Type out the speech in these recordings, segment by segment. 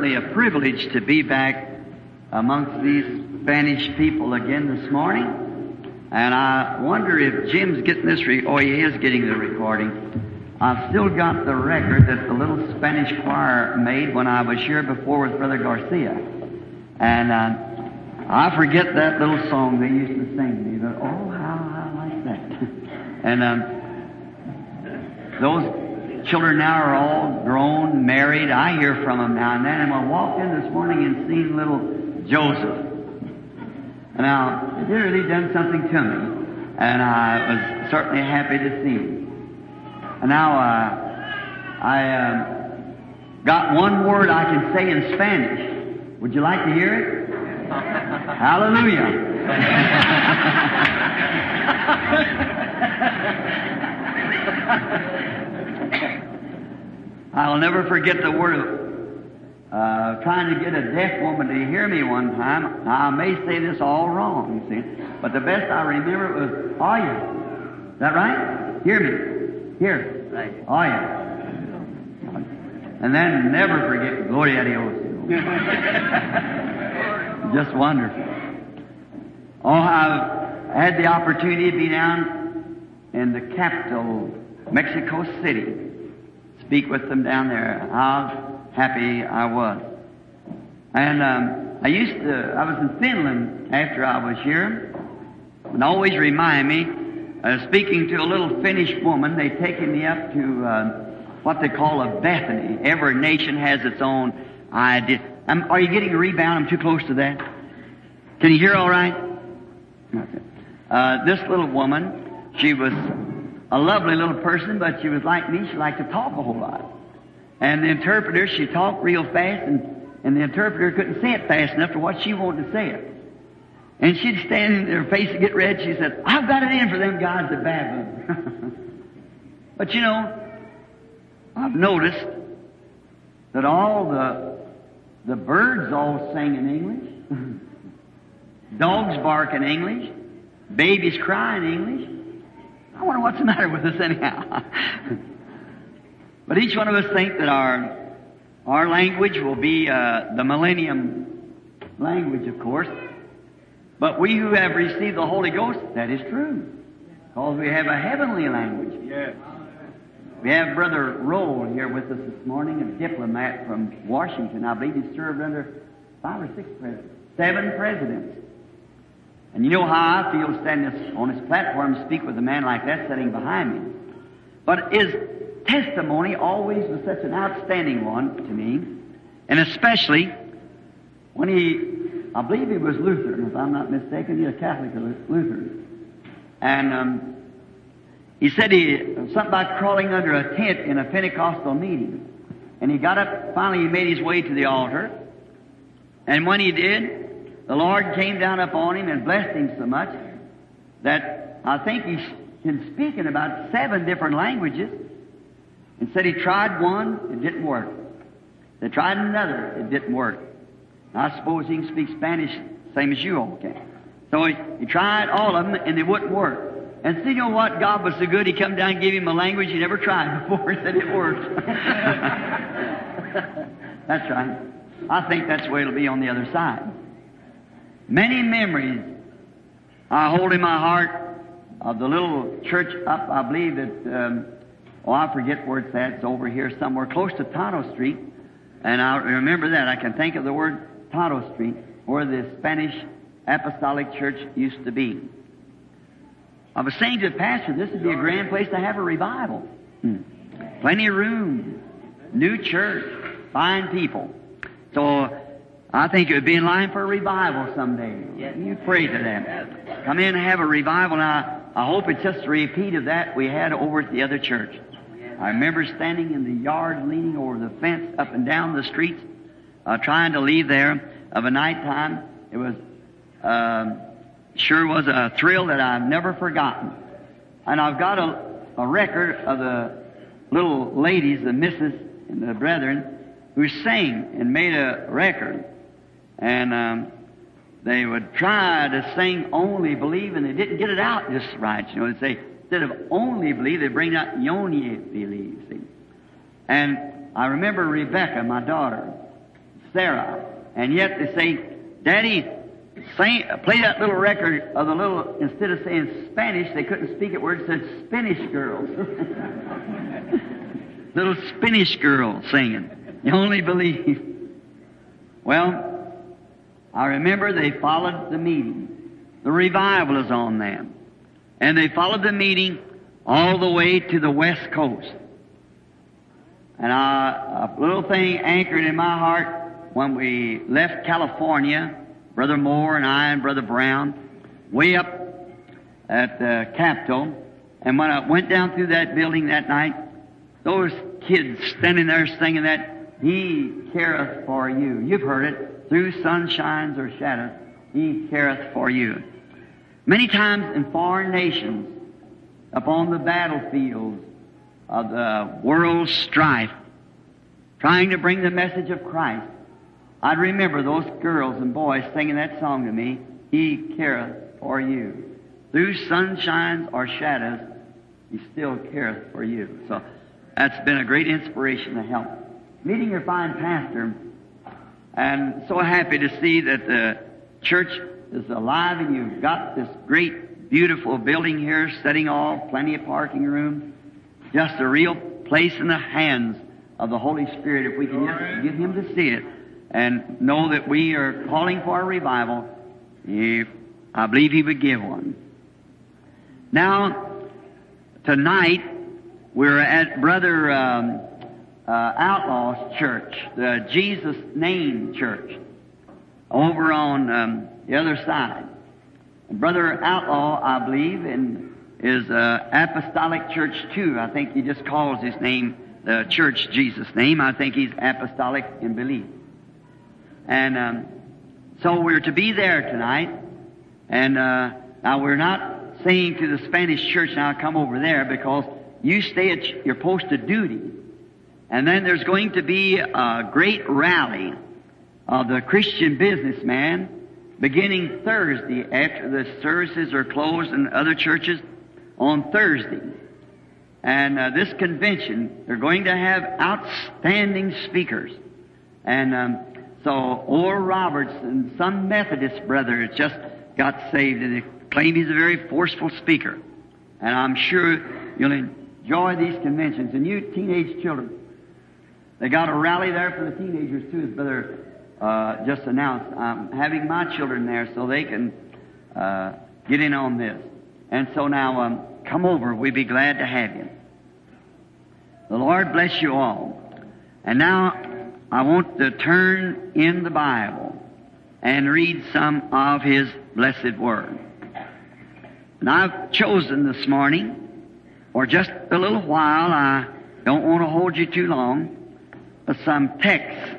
certainly a privilege to be back amongst these Spanish people again this morning. And I wonder if Jim's getting this, he is getting the recording. I've still got the record that the little Spanish choir made when I was here before with Brother Garcia. And I forget that little song they used to sing to me, but oh, how I like that. And those children now are all grown, married. I hear from them now and then. And I walked in this morning and seen little Joseph. Now, it really done something to me, and I was certainly happy to see him. And now, I got one word I can say in Spanish. Would you like to hear it? Hallelujah. I'll never forget the word of trying to get a deaf woman to hear me one time. Now, I may say this all wrong, you see, but the best I remember was, "Oh, yeah." Is that right? Hear me. Hear. Right. "Oh, yeah." And then never forget, "Gloria a Dios." Just wonderful. Oh, I've had the opportunity to be down in the capital, Mexico City, speak with them down there. How happy I was. And I was in Finland after I was here, and always remind me, speaking to a little Finnish woman, they taken me up to what they call a Bethany. Every nation has its own idea. Are you getting a rebound? I'm too close to that. Can you hear all right? Okay. This little woman, she was a lovely little person, but she was like me. She liked to talk a whole lot. And the interpreter, she talked real fast, and the interpreter couldn't say it fast enough to what she wanted to say it. And she'd stand in her face and get red. She said, "I've got it in for them guys that babble." But you know, I've noticed that all the birds all sing in English. Dogs bark in English. Babies cry in English. I wonder what's the matter with us anyhow. But each one of us think that our language will be the millennium language, of course. But we who have received the Holy Ghost, that is true. Because we have a heavenly language. Yes. We have Brother Roll here with us this morning, a diplomat from Washington. I believe he served under 5 or 6 presidents. 7 presidents. And you know how I feel standing on this platform to speak with a man like that sitting behind me. But his testimony always was such an outstanding one to me, and especially when I believe he was Lutheran, if I'm not mistaken. He was Catholic or Lutheran. And he said something about crawling under a tent in a Pentecostal meeting. And he got up, finally he made his way to the altar. And when he did, the Lord came down upon him and blessed him so much that I think he can speak in about 7 different languages. And said he tried one, it didn't work. They tried another, it didn't work. I suppose he can speak Spanish same as you all can. So he tried all of them, and they wouldn't work. And see, you know what? God was so good, he come down and gave him a language he never tried before. He said it worked. That's right. I think that's the way it'll be on the other side. Many memories I hold in my heart of the little church up, I believe that, I forget where it's at. It's over here somewhere close to Tonto Street. And I remember that. I can think of the word Tonto Street, where the Spanish Apostolic Church used to be. I was saying to the pastor, this would be a grand place to have a revival. Plenty of room, new church, fine people. So I think it would be in line for a revival someday. You pray to that. Come in and have a revival. Now, I hope it's just a repeat of that we had over at the other church. I remember standing in the yard, leaning over the fence up and down the streets, trying to leave there of a night time. It was sure was a thrill that I've never forgotten. And I've got a record of the little ladies, the missus and the brethren, who sang and made a record. And they would try to sing Only Believe, and they didn't get it out just right. You know, they'd say, instead of Only Believe, they bring out Yoni Believe. See? And I remember Rebecca, my daughter, Sarah. And yet they say, Daddy, play that little record of the little, instead of saying Spanish, they couldn't speak it where it said Spanish girls. Little Spanish girl singing. You only believe. Well, I remember they followed the meeting. The revival is on them. And they followed the meeting all the way to the West Coast. And a little thing anchored in my heart when we left California, Brother Moore and I and Brother Brown, way up at the Capitol. And when I went down through that building that night, those kids standing there singing that, He careth for you. You've heard it. Through sunshines or shadows, He careth for you. Many times in foreign nations, upon the battlefields of the world's strife, trying to bring the message of Christ, I'd remember those girls and boys singing that song to me, He careth for you. Through sunshines or shadows, He still careth for you. So that's been a great inspiration to help. Meeting your fine pastor, and so happy to see that the church is alive and you've got this great, beautiful building here, setting all, plenty of parking room. Just a real place in the hands of the Holy Spirit if we can just get Him to see it and know that we are calling for a revival. I believe He would give one. Now, tonight, we're at Brother Outlaw's church, the Jesus Name Church, over on the other side. And Brother Outlaw, I believe, is Apostolic Church too. I think he just calls his name the Church Jesus Name. I think he's apostolic in belief. And so we're to be there tonight. And now we're not saying to the Spanish church, now come over there, because you stay at your post of duty. And then there's going to be a great rally of the Christian businessman beginning Thursday after the services are closed in other churches on Thursday. And this convention, they're going to have outstanding speakers. And so Oral Roberts and some Methodist brother has just got saved, and they claim he's a very forceful speaker. And I'm sure you'll enjoy these conventions. And you teenage children, they got a rally there for the teenagers too, as Brother just announced. I'm having my children there so they can get in on this. And so now, come over. We'd be glad to have you. The Lord bless you all. And now, I want to turn in the Bible and read some of His blessed Word. And I've chosen this morning, for just a little while, I don't want to hold you too long, some texts.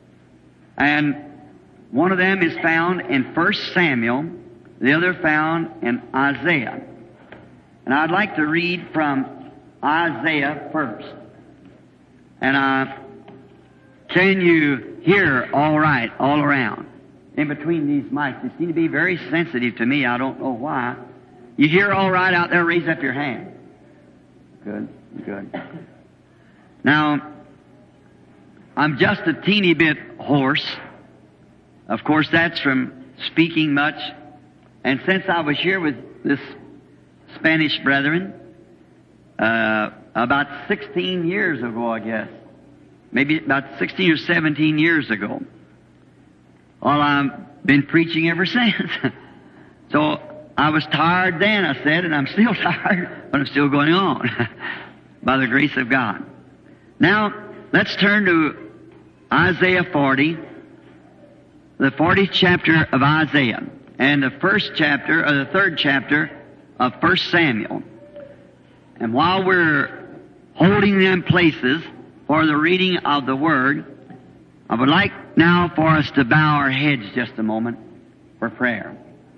And one of them is found in 1 Samuel, the other found in Isaiah. And I'd like to read from Isaiah first. And can you hear all right, all around? In between these mics, they seem to be very sensitive to me. I don't know why. You hear all right out there? Raise up your hand. Good, good. Now, I'm just a teeny bit hoarse. Of course, that's from speaking much. And since I was here with this Spanish brethren, about 16 years ago, I guess, maybe about 16 or 17 years ago, well, I've been preaching ever since. So I was tired then, I said, and I'm still tired, but I'm still going on by the grace of God. Now, let's turn to Isaiah 40, the 40th chapter of Isaiah, and the first chapter, or the third chapter of 1 Samuel. And while we're holding them places for the reading of the Word, I would like now for us to bow our heads just a moment for prayer.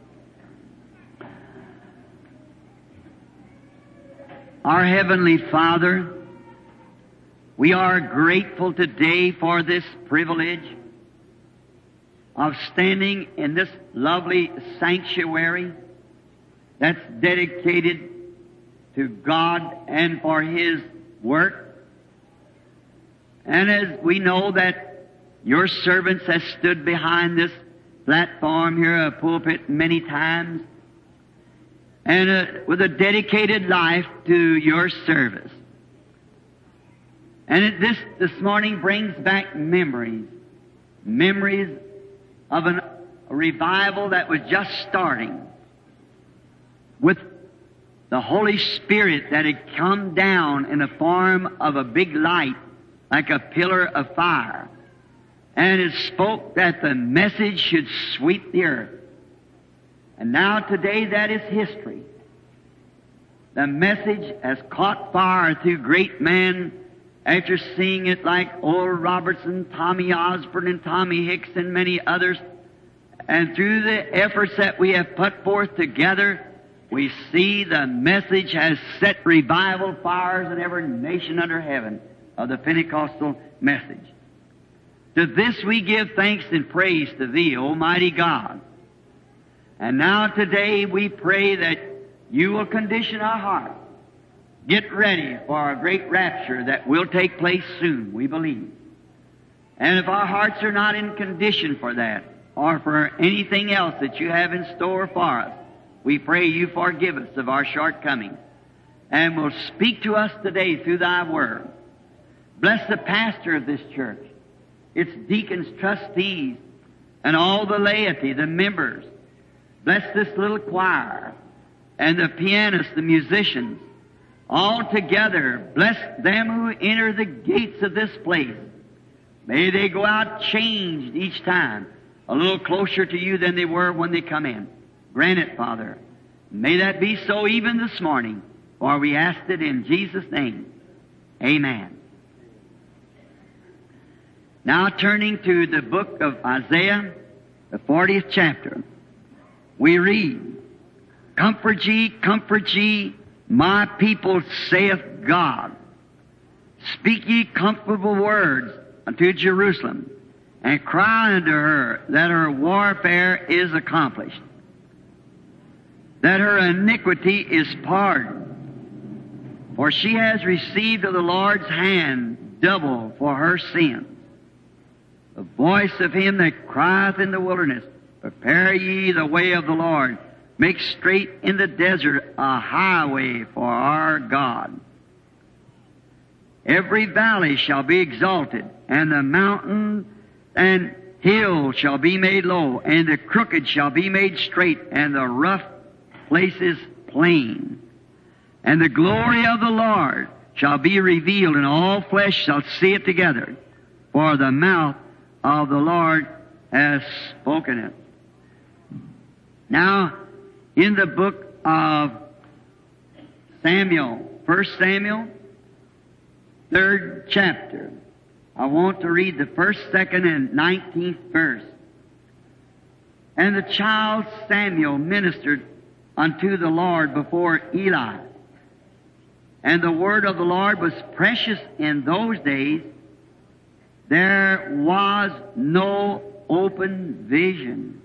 Our Heavenly Father, we are grateful today for this privilege of standing in this lovely sanctuary that's dedicated to God and for His work. And as we know that Your servants has stood behind this platform here, a pulpit, many times, and with a dedicated life to your service. And this morning brings back memories of a revival that was just starting, with the Holy Spirit that had come down in the form of a big light, like a pillar of fire, and it spoke that the message should sweep the earth. And now today that is history. The message has caught fire through great men after seeing it, like Oral Robertson, Tommy Osborne, and Tommy Hicks, and many others. And through the efforts that we have put forth together, we see the message has set revival fires in every nation under heaven of the Pentecostal message. To this we give thanks and praise to Thee, Almighty God. And now today we pray that You will condition our hearts. Get ready for a great rapture that will take place soon, we believe. And if our hearts are not in condition for that, or for anything else that You have in store for us, we pray You forgive us of our shortcomings, and will speak to us today through Thy Word. Bless the pastor of this church, its deacons, trustees, and all the laity, the members. Bless this little choir, and the pianists, the musicians. All together, bless them who enter the gates of this place. May they go out changed each time, a little closer to You than they were when they come in. Grant it, Father. May that be so even this morning, for we ask it in Jesus' name. Amen. Now turning to the book of Isaiah, the 40th chapter, we read, comfort ye, my people, saith God. Speak ye comfortable words unto Jerusalem, and cry unto her that her warfare is accomplished, that her iniquity is pardoned. For she has received of the Lord's hand double for her sins. The voice of him that crieth in the wilderness, prepare ye the way of the Lord, make straight in the desert a highway for our God. Every valley shall be exalted, and the mountain and hill shall be made low, and the crooked shall be made straight, and the rough places plain. And the glory of the Lord shall be revealed, and all flesh shall see it together, for the mouth of the Lord has spoken it. Now, in the book of Samuel, 1 Samuel, 3rd chapter, I want to read the 1st, 2nd, and 19th verse. And the child Samuel ministered unto the Lord before Eli. And the word of the Lord was precious in those days. There was no open vision.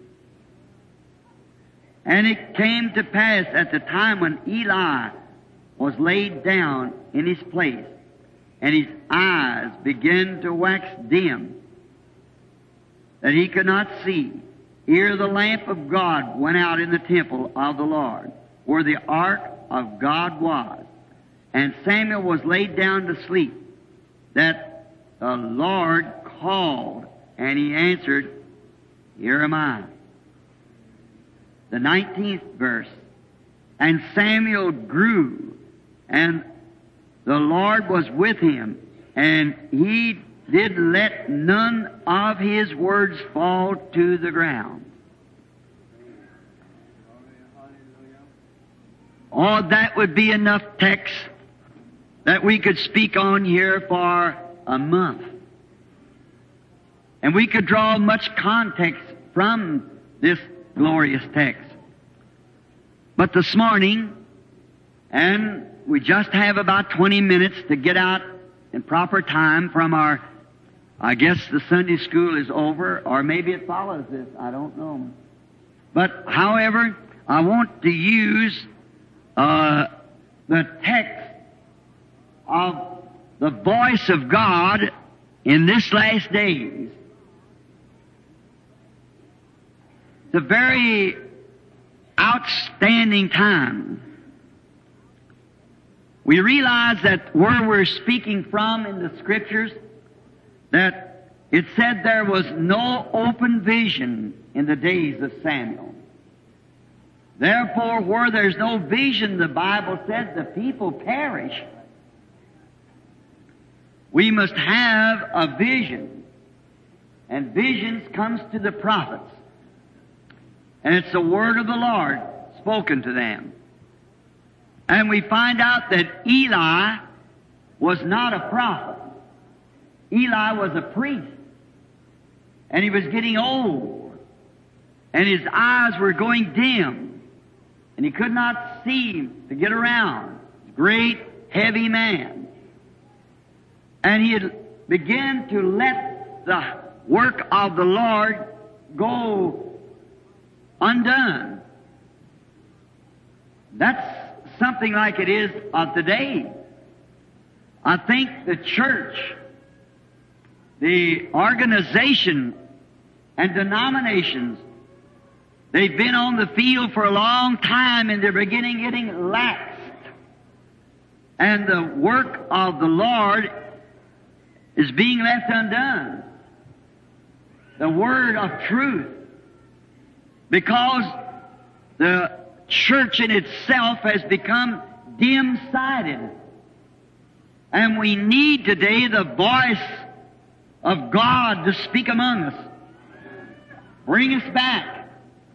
And it came to pass at the time when Eli was laid down in his place, and his eyes began to wax dim, that he could not see, ere the lamp of God went out in the temple of the Lord, where the ark of God was. And Samuel was laid down to sleep, that the Lord called, and he answered, Here am I. The 19th verse, and Samuel grew, and the Lord was with him, and he did let none of his words fall to the ground. Oh, that would be enough text that we could speak on here for a month. And we could draw much context from this glorious text. But this morning, and we just have about 20 minutes to get out in proper time from our, I guess the Sunday school is over, or maybe it follows this, I don't know. But however, I want to use the text of the voice of God in this last days a very outstanding time. We realize that where we're speaking from in the Scriptures, that it said there was no open vision in the days of Samuel. Therefore, where there's no vision, the Bible said, the people perish. We must have a vision. And visions comes to the prophets. And it's the word of the Lord spoken to them. And we find out that Eli was not a prophet. Eli was a priest. And he was getting old. And his eyes were going dim. And he could not see to get around. Great, heavy man. And he had begun to let the work of the Lord go undone. That's something like it is of today. I think the church, the organization and denominations, they've been on the field for a long time and they're beginning getting laxed. And the work of the Lord is being left undone. The word of truth. Because the church in itself has become dim-sighted. And we need today the voice of God to speak among us. Bring us back.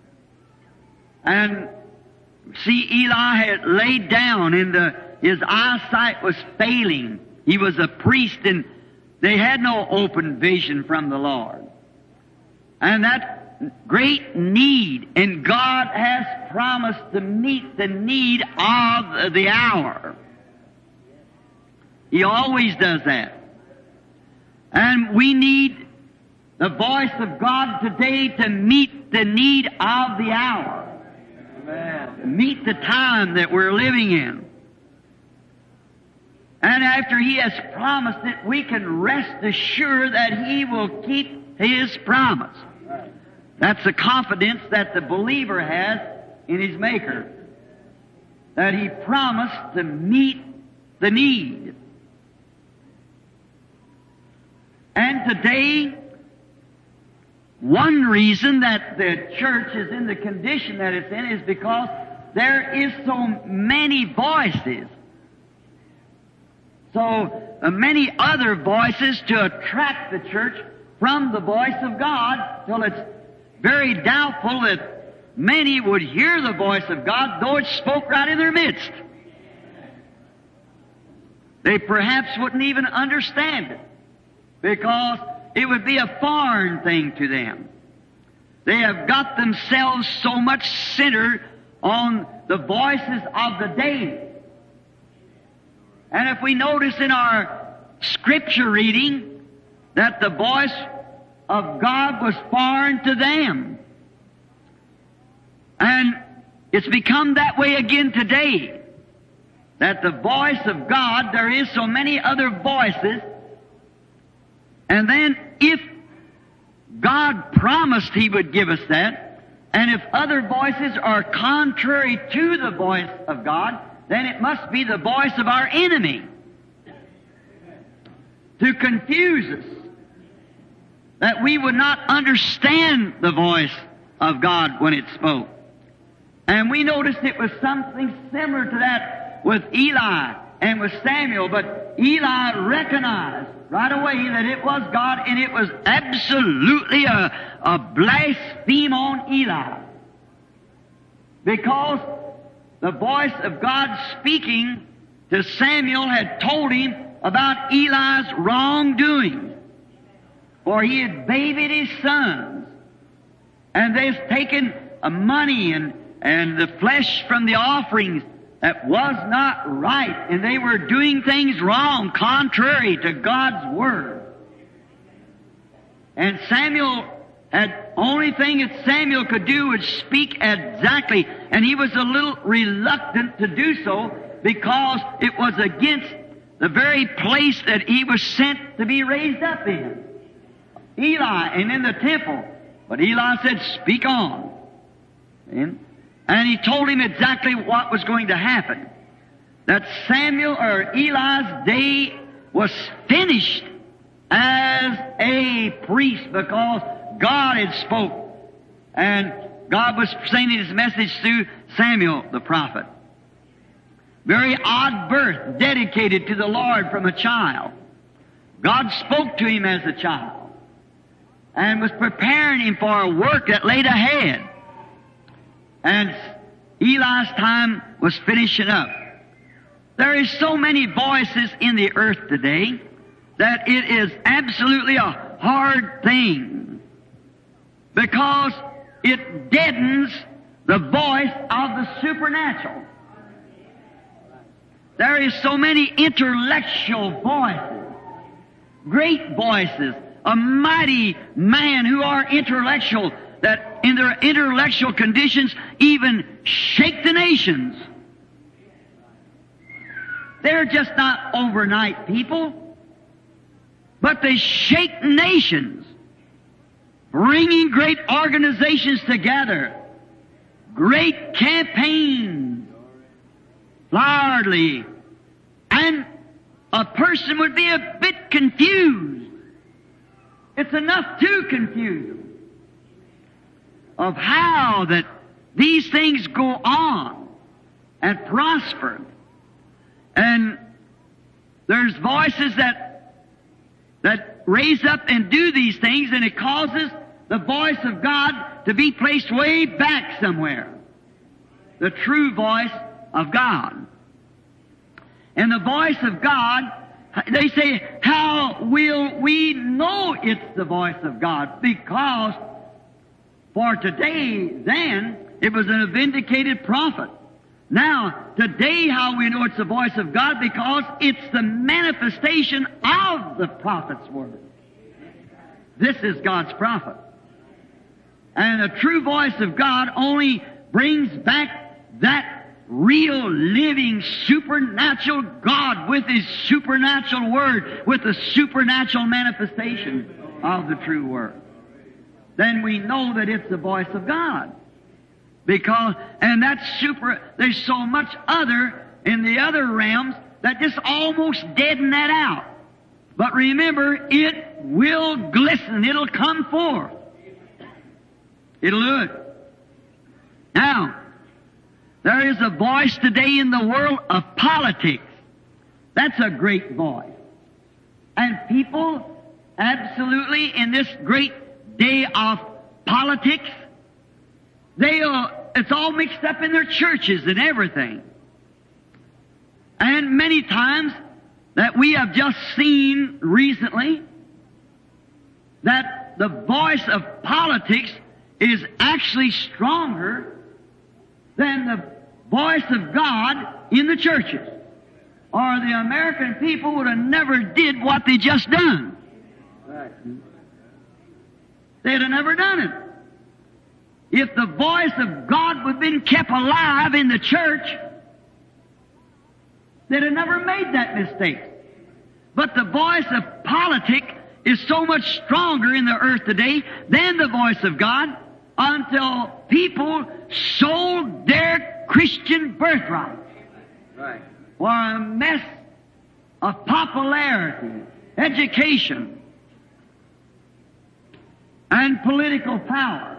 And see, Eli had laid down and his eyesight was failing. He was a priest and they had no open vision from the Lord. And that great need, and God has promised to meet the need of the hour. He always does that. And we need the voice of God today to meet the need of the hour. Amen. Meet the time that we're living in. And after He has promised it, we can rest assured that He will keep His promise. That's the confidence that the believer has in his Maker. That He promised to meet the need. And today, one reason that the church is in the condition that it's in is because there is so many voices. So many other voices to attract the church from the voice of God, till it's very doubtful that many would hear the voice of God, though it spoke right in their midst. They perhaps wouldn't even understand it, because it would be a foreign thing to them. They have got themselves so much centered on the voices of the day. And if we notice in our Scripture reading that the voice of God was foreign to them. And it's become that way again today. That the voice of God, there is so many other voices. And then if God promised He would give us that, and if other voices are contrary to the voice of God, then it must be the voice of our enemy to confuse us, that we would not understand the voice of God when it spoke. And we noticed it was something similar to that with Eli and with Samuel, but Eli recognized right away that it was God, and it was absolutely a blaspheme on Eli. Because the voice of God speaking to Samuel had told him about Eli's wrongdoing. For he had babied his sons. And they've taken money and the flesh from the offerings that was not right. And they were doing things wrong, contrary to God's Word. And Samuel had, only thing that Samuel could do was speak exactly. And he was a little reluctant to do so, because it was against the very place that he was sent to be raised up in. Eli, and in the temple. But Eli said, speak on. And he told him exactly what was going to happen. That Samuel or Eli's day was finished as a priest because God had spoke. And God was sending His message through Samuel the prophet. Very odd birth, dedicated to the Lord from a child. God spoke to him as a child and was preparing him for a work that laid ahead. And Eli's time was finishing up. There is so many voices in the earth today that it is absolutely a hard thing because it deadens the voice of the supernatural. There is so many intellectual voices, great voices, a mighty man who are intellectual, that in their intellectual conditions even shake the nations. They're just not overnight people, but they shake nations, bringing great organizations together, great campaigns, largely, and a person would be a bit confused. It's enough to confuse them of how that these things go on and prosper. And there's voices that raise up and do these things, and it causes the voice of God to be placed way back somewhere. The true voice of God. And the voice of God, they say, how will we know it's the voice of God? Because for today, then, it was a vindicated prophet. Now, today, how we know it's the voice of God? Because it's the manifestation of the prophet's word. This is God's prophet. And the true voice of God only brings back that real, living, supernatural God with His supernatural word, with the supernatural manifestation of the true word. Then we know that it's the voice of God. Because, and that's there's so much other in the other realms that just almost deaden that out. But remember, it will glisten. It'll come forth. It'll do it. Now, there is a voice today in the world of politics. That's a great voice. And people, absolutely, in this great day of politics, it's all mixed up in their churches and everything. And many times that we have just seen recently that the voice of politics is actually stronger than the voice of God in the churches. Or the American people would have never did what they just done. Right. They'd have never done it. If the voice of God would have been kept alive in the church, they'd have never made that mistake. But the voice of politics is so much stronger in the earth today than the voice of God until people sold their Christian birthright for a mess of popularity, education, and political power.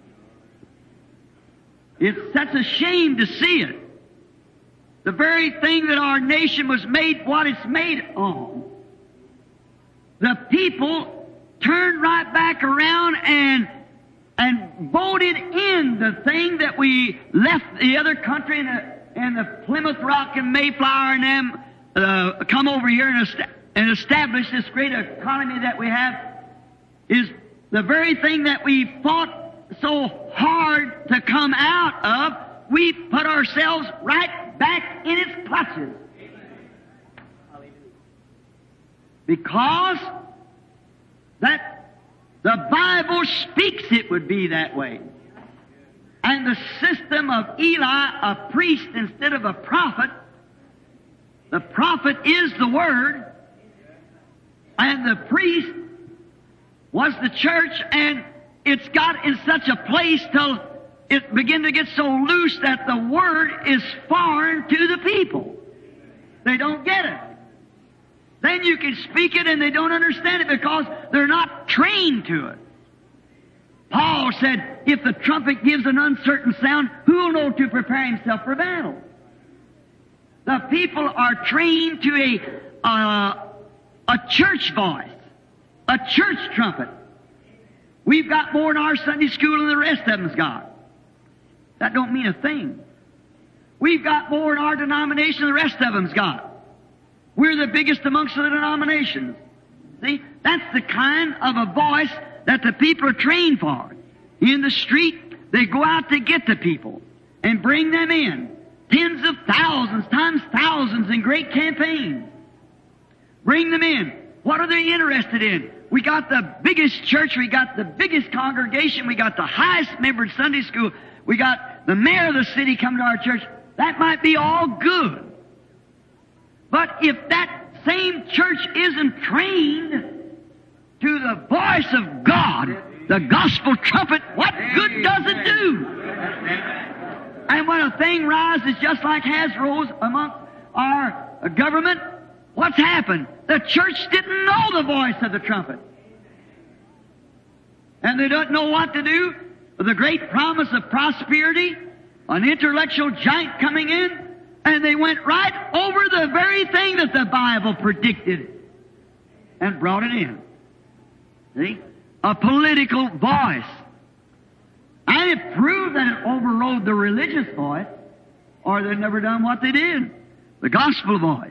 It's such a shame to see it. The very thing that our nation was made, what it's made on. The people turned right back around and voted in the thing that we left the other country and the Plymouth Rock and Mayflower and them come over here and establish this great economy that we have is the very thing that we fought so hard to come out of. We put ourselves right back in its clutches. Because that the Bible speaks it would be that way. And the system of Eli, a priest instead of a prophet, the prophet is the Word, and the priest was the church, and it's got in such a place till it begin to get so loose that the Word is foreign to the people. They don't get it. Then you can speak it and they don't understand it because they're not trained to it. Paul said, if the trumpet gives an uncertain sound, who will know to prepare himself for battle? The people are trained to a church voice, a church trumpet. We've got more in our Sunday school than the rest of them's got. That don't mean a thing. We've got more in our denomination than the rest of them's got. We're the biggest amongst the denominations. See, that's the kind of a voice that the people are trained for. In the street, they go out to get the people and bring them in. Tens of thousands, times thousands in great campaigns. Bring them in. What are they interested in? We got the biggest church, we got the biggest congregation, we got the highest membered Sunday school, we got the mayor of the city coming to our church. That might be all good. But if that same church isn't trained to the voice of God, the gospel trumpet, what good does it do? And when a thing rises just like has rose among our government, what's happened? The church didn't know the voice of the trumpet. And they don't know what to do with the great promise of prosperity, an intellectual giant coming in, and they went right over the very thing that the Bible predicted and brought it in. See? A political voice. And it proved that it overrode the religious voice, or they'd never done what they did. The gospel voice.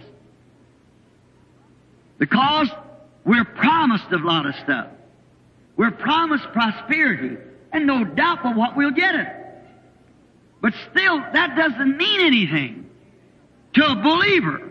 Because we're promised a lot of stuff. We're promised prosperity, and no doubt but what we'll get it. But still, that doesn't mean anything to a believer.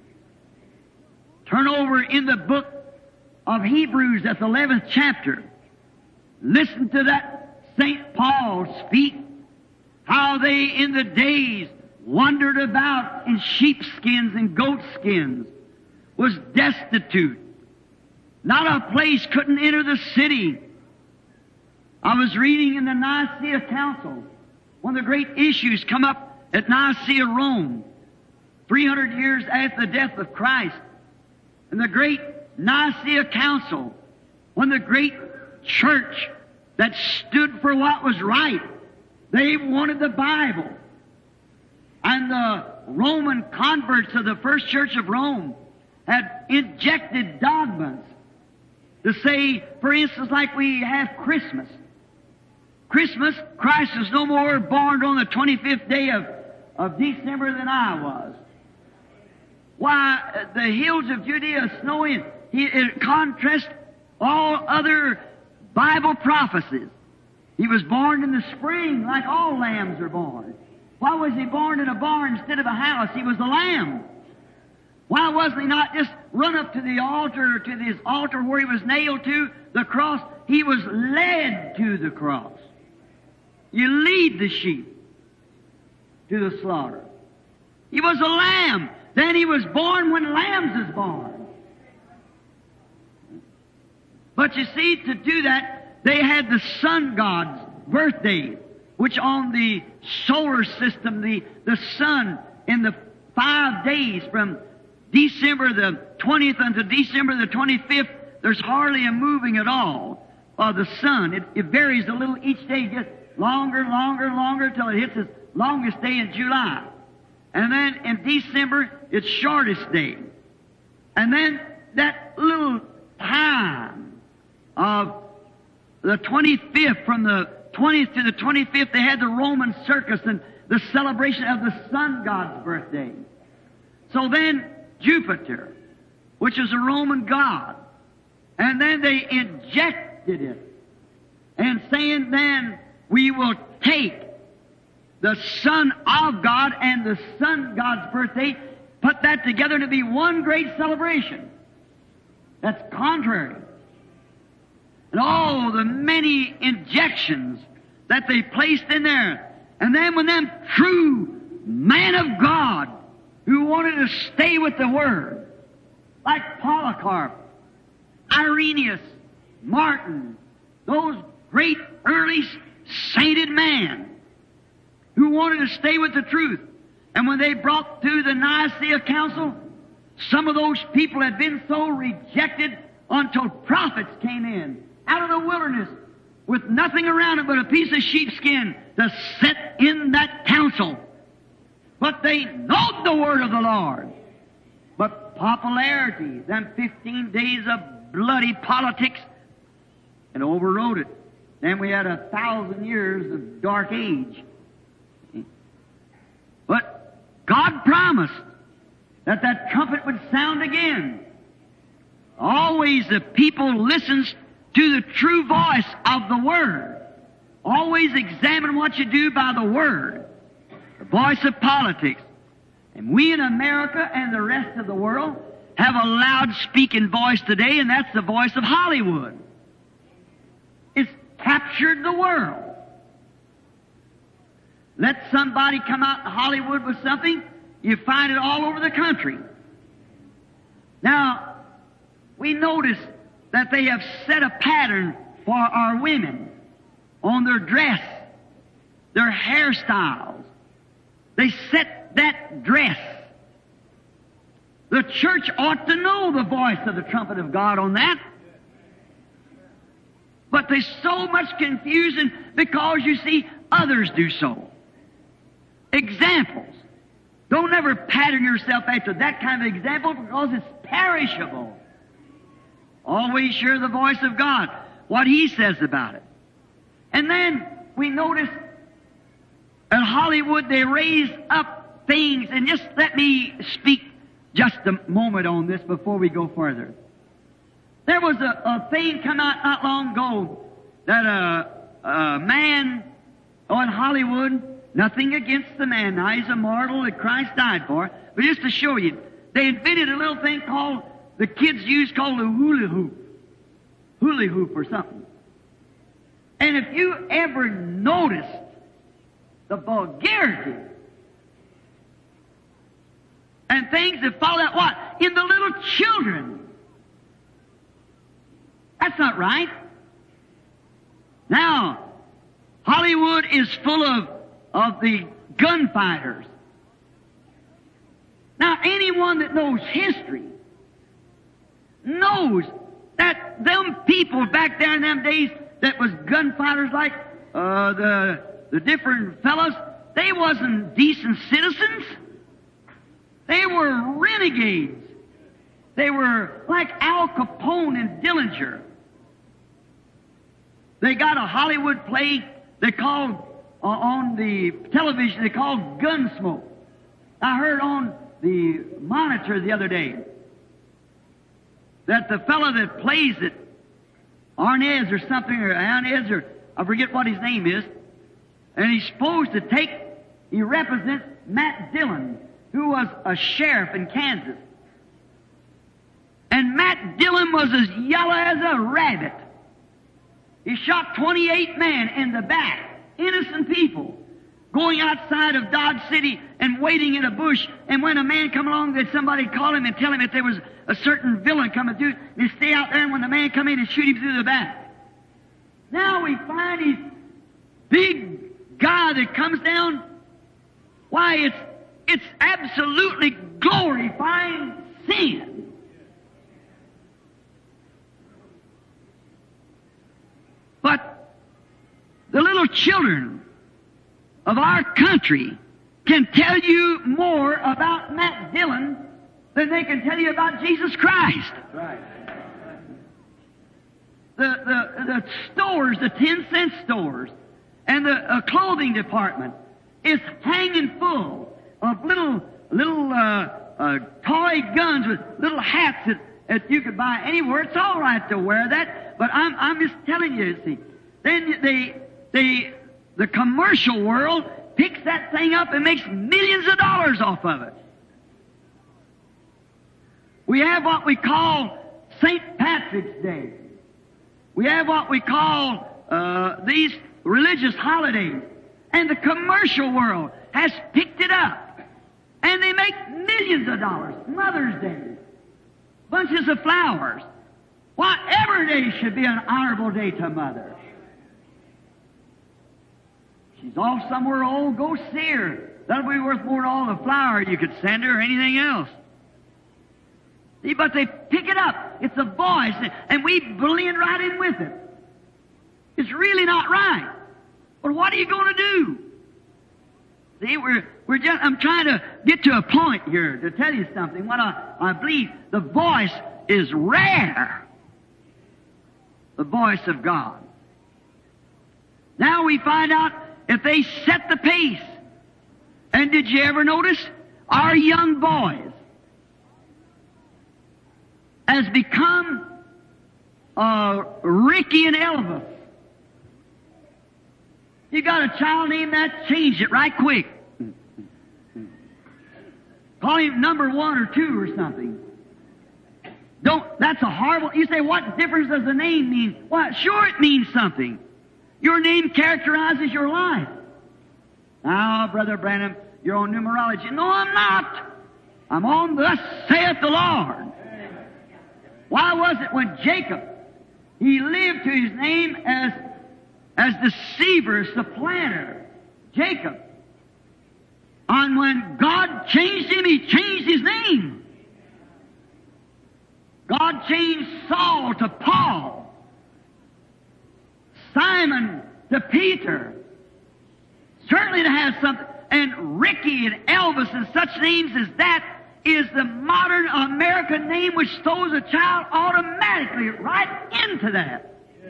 Turn over in the book of Hebrews at the 11th chapter. Listen to that St. Paul speak, how they in the days wandered about in sheepskins and goatskins, was destitute. Not a place couldn't enter the city. I was reading in the Nicaea Council, one of the great issues come up at Nicaea, Rome, 300 years after the death of Christ. And the great Nicaea Council, one of the great church that stood for what was right. They wanted the Bible. And the Roman converts of the first church of Rome had injected dogmas to say, for instance, like we have Christmas. Christmas, Christ was no more born on the 25th day of December than I was. Why, the hills of Judea snowing, it contrasts all other Bible prophecies. He was born in the spring like all lambs are born. Why was he born in a barn instead of a house? He was a lamb. Why wasn't he not just run up to the altar, to this altar where he was nailed to the cross? He was led to the cross. You lead the sheep to the slaughter. He was a lamb. Then he was born when lambs is born. But you see, to do that, they had the sun god's birthday, which on the solar system, the sun in the 5 days from December the 20th until December the 25th, there's hardly a moving at all of the sun. It varies a little each day, gets longer, longer, longer till it hits its longest day in July. And then in December, its shortest day. And then that little time of the 25th, from the 20th to the 25th, they had the Roman circus and the celebration of the sun god's birthday. So then Jupiter, which is a Roman god, and then they injected it, and saying then we will take the Son of God and the sun god's birthday, put that together to be one great celebration. That's contrary. And all the many injections that they placed in there. And then when them true man of God who wanted to stay with the Word, like Polycarp, Irenaeus, Martin, those great early sainted men, who wanted to stay with the truth. And when they brought through the Nicaea Council, some of those people had been so rejected until prophets came in out of the wilderness with nothing around it but a piece of sheepskin to sit in that council. But they know the word of the Lord. But popularity, them 15 days of bloody politics, and overrode it. Then we had 1,000 years of dark age. But God promised that that trumpet would sound again. Always the people listens to the true voice of the Word. Always examine what you do by the Word, the voice of politics. And we in America and the rest of the world have a loud speaking voice today, and that's the voice of Hollywood. It's captured the world. Let somebody come out in Hollywood with something, you find it all over the country. Now, we notice that they have set a pattern for our women on their dress, their hairstyles. They set that dress. The church ought to know the voice of the trumpet of God on that. But there's so much confusion because, you see, others do so. Examples. Don't ever pattern yourself after that kind of example because it's perishable. Always hear the voice of God, what He says about it. And then we notice at Hollywood they raise up things, and just let me speak just a moment on this before we go further. There was a thing come out not long ago that a man in Hollywood, nothing against the man, now he's immortal that Christ died for, but just to show you, they invented a little thing called, the kids use called a hula hoop or something. And if you ever noticed the vulgarity and things that follow that, what? In the little children. That's not right. Now, Hollywood is full of the gunfighters. Now, anyone that knows history knows that them people back there in them days that was gunfighters like the different fellows, they wasn't decent citizens. They were renegades. They were like Al Capone and Dillinger. They got a Hollywood play they called, on the television, they called Gunsmoke. I heard on the monitor the other day that the fellow that plays it, Arnez or something, or Arnez, or I forget what his name is, and he's supposed to he represents Matt Dillon, who was a sheriff in Kansas. And Matt Dillon was as yellow as a rabbit. He shot 28 men in the back, innocent people, going outside of Dodge City and waiting in a bush. And when a man come along, that somebody call him and tell him that there was a certain villain coming through, and he'd stay out there, and when the man come in and shoot him through the back. Now we find his big guy that comes down. Why, it's absolutely glorifying sin. But the little children of our country can tell you more about Matt Dillon than they can tell you about Jesus Christ. Right. The stores, the 10-cent stores, and the clothing department is hanging full of little toy guns with little hats that you could buy anywhere. It's all right to wear that, but I'm just telling you, see. Then the commercial world picks that thing up and makes millions of dollars off of it. We have what we call St. Patrick's Day. We have what we call these religious holidays. And the commercial world has picked it up. And they make millions of dollars. Mother's Day. Bunches of flowers. Why, every day should be an honorable day to Mother. She's She's off somewhere old. Go see her. That'll be worth more than all the flour you could send her or anything else. See, but they pick it up. It's a voice, and we blend right in with it. It's really not right. But what are you going to do? See, I'm trying to get to a point here to tell you something. What I believe, the voice is rare. The voice of God. Now we find out if they set the pace. And did you ever notice our young boys has become Ricky and Elvis? You got a child named that, change it right quick. Call him number 1 or 2 or something. That's a horrible, you say, what difference does the name mean? Well, sure it means something. Your name characterizes your life. Now, Brother Branham, you're on numerology. No, I'm not. I'm on thus saith the Lord. Why was it when Jacob, he lived to his name as deceiver, supplanter, Jacob. And when God changed him, he changed his name. God changed Saul to Paul, Simon to Peter. Certainly to have something. And Ricky and Elvis and such names as that is the modern American name which throws a child automatically right into that.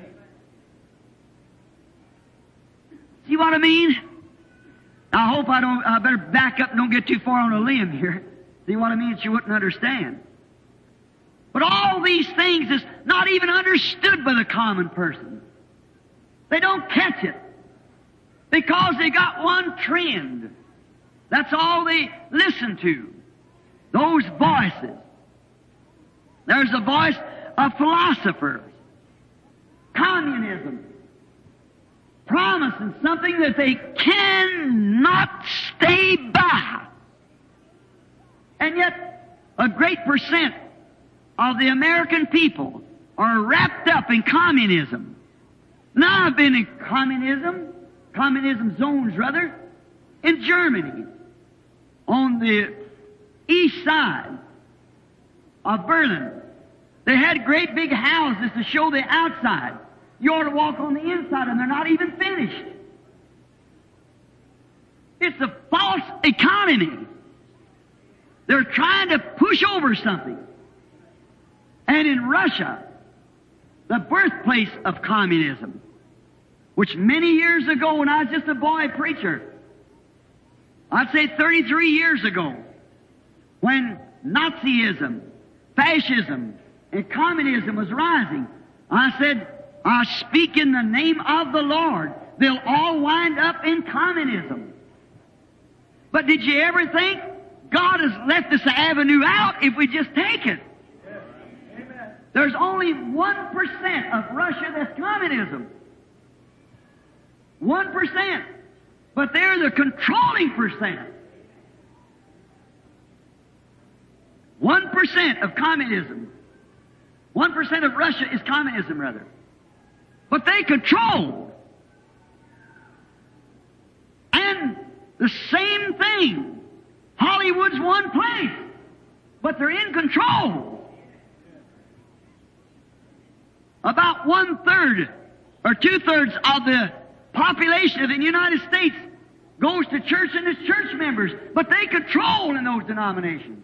See what I mean? I hope I better back up and don't get too far on a limb here. See what I mean? You wouldn't understand. But all these things is not even understood by the common person. They don't catch it. Because they got one trend. That's all they listen to. Those voices. There's a voice of philosophers. Communism. Promising something that they cannot stay by. And yet, a great percent of the American people are wrapped up in communism. Now I've been in communism zones rather, in Germany, on the east side of Berlin. They had great big houses to show the outside. You ought to walk on the inside, and they're not even finished. It's a false economy. They're trying to push over something. And in Russia, the birthplace of communism, which many years ago, when I was just a boy preacher, I'd say 33 years ago, when Nazism, fascism, and communism was rising, I said, I speak in the name of the Lord. They'll all wind up in communism. But did you ever think God has left this avenue out if we just take it? There's only 1% of Russia that's communism. 1%. But they're the controlling percent. 1% of communism. 1% of Russia is communism, rather. But they control. And the same thing. Hollywood's one place. But they're in control. About 1/3 or 2/3 of the population of the United States goes to church and is church members, but they control in those denominations.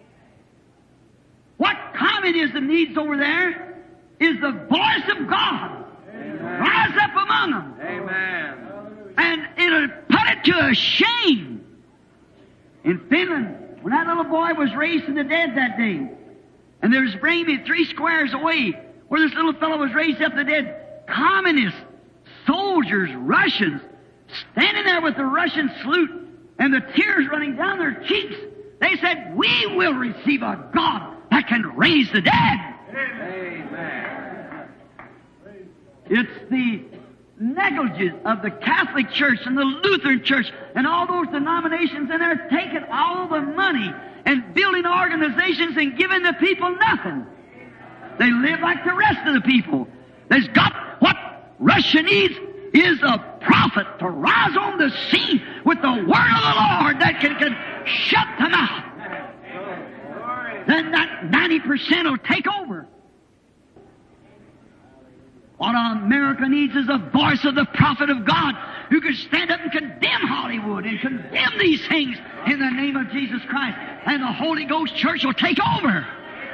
What communism needs over there is the voice of God. Amen. Rise up among them. Amen. And it'll put it to a shame. In Finland, when that little boy was raised from the dead that day, and there was bringing me 3 squares away, where this little fellow was raised up from the dead, communist soldiers, Russians, standing there with the Russian salute and the tears running down their cheeks. They said, we will receive a God that can raise the dead. Amen. It's the negligence of the Catholic Church and the Lutheran Church and all those denominations, and they're taking all the money and building organizations and giving the people nothing. They live like the rest of the people. There's got what Russia needs is a prophet to rise on the scene with the word of the Lord that can shut the mouth. Then that 90% will take over. What America needs is a voice of the prophet of God who can stand up and condemn Hollywood and condemn these things in the name of Jesus Christ. And the Holy Ghost Church will take over.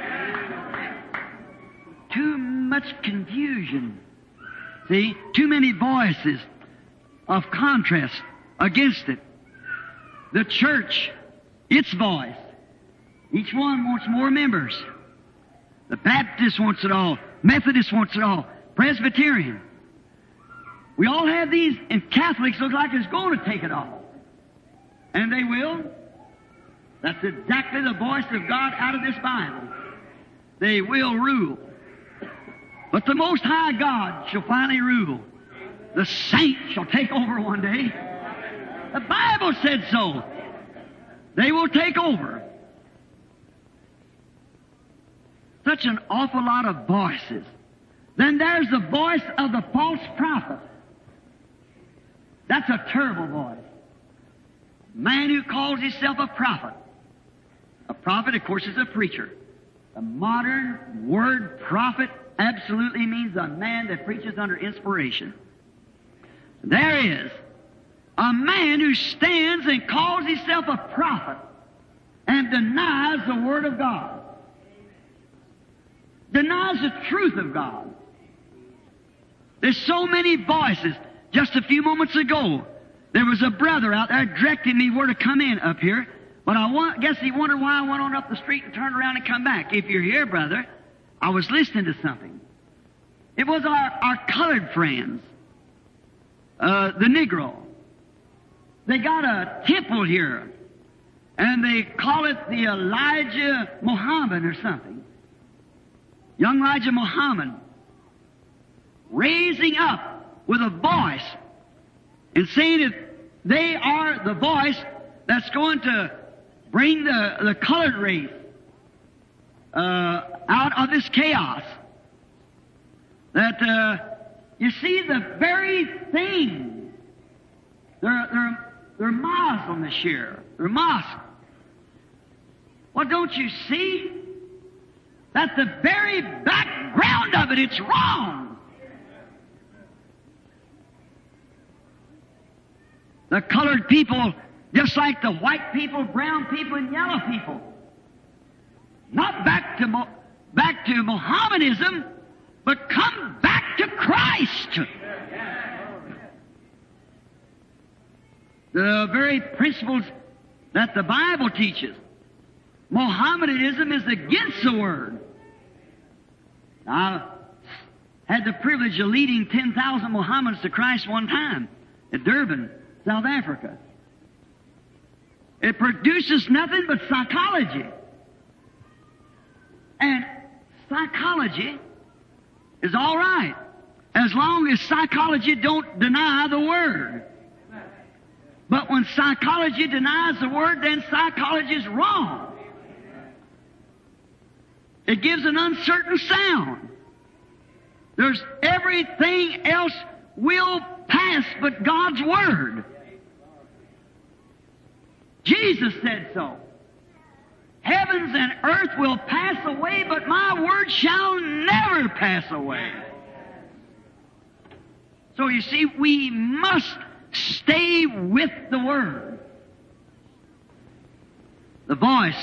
Too much confusion. See? Too many voices of contrast against it. The church, its voice. Each one wants more members. The Baptist wants it all. Methodist wants it all. Presbyterian. We all have these, and Catholics look like it's going to take it all. And they will. That's exactly the voice of God out of this Bible. They will rule. But the Most High God shall finally rule. The saints shall take over one day. The Bible said so. They will take over. Such an awful lot of voices. Then there's the voice of the false prophet. That's a terrible voice. Man who calls himself a prophet. A prophet, of course, is a preacher. The modern word prophet absolutely means a man that preaches under inspiration. There is a man who stands and calls himself a prophet and denies the Word of God. Denies the truth of God. There's so many voices. Just a few moments ago, there was a brother out there directing me where to come in up here. But I guess he wondered why I went on up the street and turned around and come back. If you're here, brother, I was listening to something. It was our colored friends, the Negro. They got a temple here, and they call it the Elijah Muhammad or something. Young Elijah Muhammad. Raising up with a voice and saying that they are the voice that's going to bring the colored race out of this chaos. That you see the very thing. They're Muslim this year. They're Muslim. Well, don't you see? That's the very background of it. It's wrong. The colored people, just like the white people, brown people, and yellow people. Not back to Mohammedanism, but come back to Christ. The very principles that the Bible teaches. Mohammedanism is against the Word. I had the privilege of leading 10,000 Mohammedans to Christ one time at Durban, South Africa. It produces nothing but psychology. And psychology is all right as long as psychology don't deny the Word. But when psychology denies the Word, then psychology is wrong. It gives an uncertain sound. There's everything else will pass but God's Word. Jesus said so. Heavens and earth will pass away, but my Word shall never pass away. So you see, we must stay with the Word. The voice.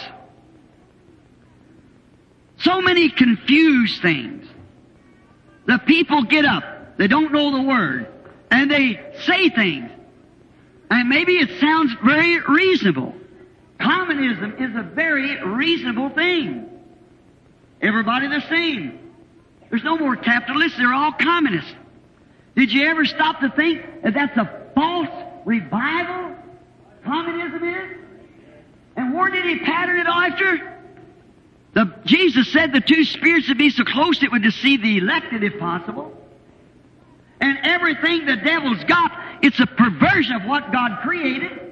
So many confused things. The people get up. They don't know the Word. And they say things. And maybe it sounds very reasonable. Communism is a very reasonable thing. Everybody the same. There's no more capitalists. They're all communists. Did you ever stop to think that that's a false revival? Communism is? And where did he pattern it after? Jesus said the two spirits would be so close it would deceive the elected if possible. And everything the devil's got, it's a perversion of what God created.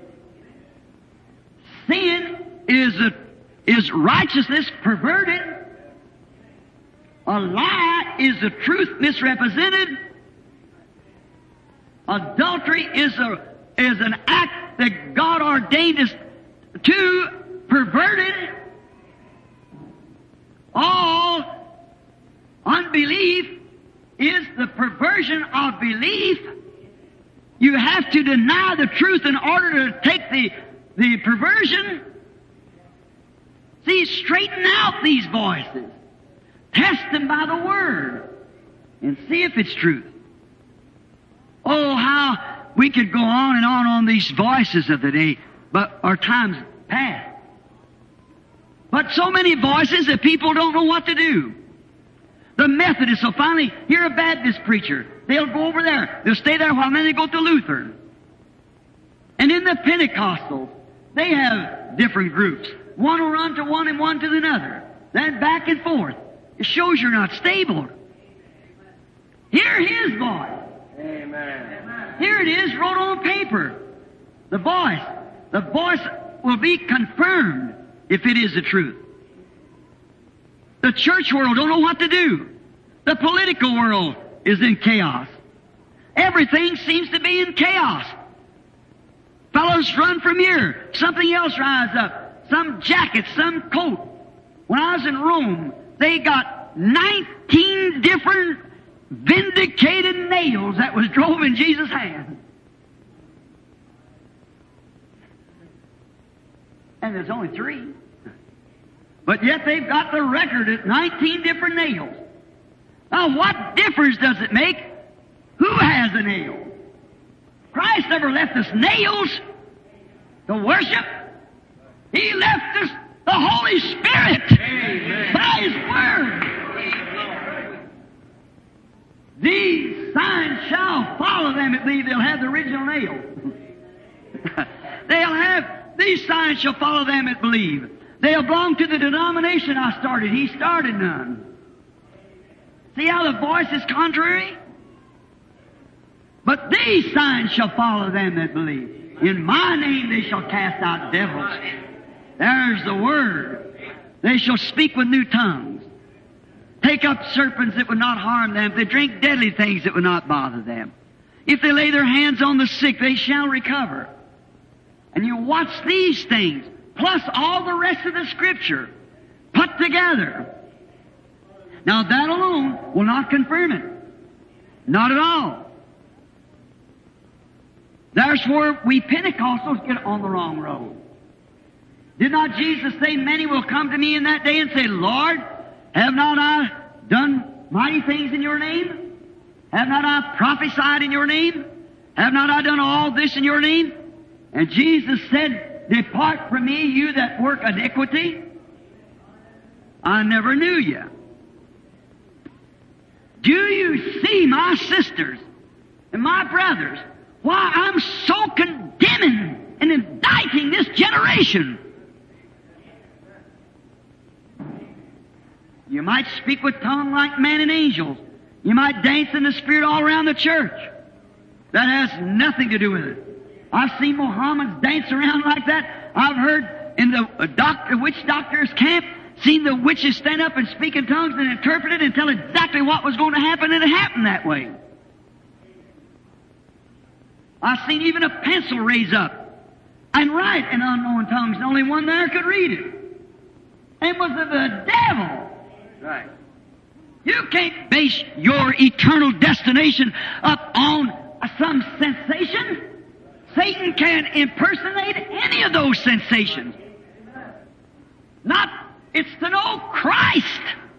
Sin is righteousness perverted. A lie is the truth misrepresented. Adultery is an act that God ordained us to pervert it. All unbelief is the perversion of belief. You have to deny the truth in order to take the perversion. See, straighten out these voices. Test them by the Word and see if it's truth. Oh, how we could go on and on these voices of the day, but our time's past. But so many voices that people don't know what to do. The Methodists will finally hear a Baptist preacher. They'll go over there. They'll stay there a while, and then they go to Luther. And in the Pentecostals, they have different groups. One will run to one and one to another. Then back and forth. It shows you're not stable. Hear His voice. Amen. Here it is, wrote on paper. The voice. The voice will be confirmed if it is the truth. The church world don't know what to do. The political world is in chaos. Everything seems to be in chaos. Fellows run from here. Something else rises up. Some jacket, some coat. When I was in Rome, they got 19 different vindicated nails that was drove in Jesus' hand. And there's only 3. But yet they've got the record at 19 different nails. Now what difference does it make who has a nail? Christ never left us nails to worship. He left us the Holy Spirit. Amen. By His Word. These signs shall follow them that believe. They'll have the original nail. These signs shall follow them that believe. They belong to the denomination I started. He started none. See how the voice is contrary? But these signs shall follow them that believe. In my name they shall cast out devils. There's the Word. They shall speak with new tongues. Take up serpents that would not harm them. If they drink deadly things that would not bother them. If they lay their hands on the sick, they shall recover. And you watch these things, plus all the rest of the Scripture, put together. Now that alone will not confirm it. Not at all. There's where we Pentecostals get on the wrong road. Did not Jesus say, many will come to me in that day and say, Lord, have not I done mighty things in your name? Have not I prophesied in your name? Have not I done all this in your name? And Jesus said, depart from me, you that work iniquity. I never knew you. Do you see, my sisters and my brothers, why I'm so condemning and indicting this generation? You might speak with tongue like men and angels. You might dance in the Spirit all around the church. That has nothing to do with it. I've seen Mohammedans dance around like that. I've heard in the witch doctor's camp, seen the witches stand up and speak in tongues and interpret it and tell exactly what was going to happen, and it happened that way. I've seen even a pencil raise up and write in unknown tongues, and only one there could read it. It was of the devil. Right. You can't base your eternal destination up on some sensation. Satan can impersonate any of those sensations. It's to know Christ.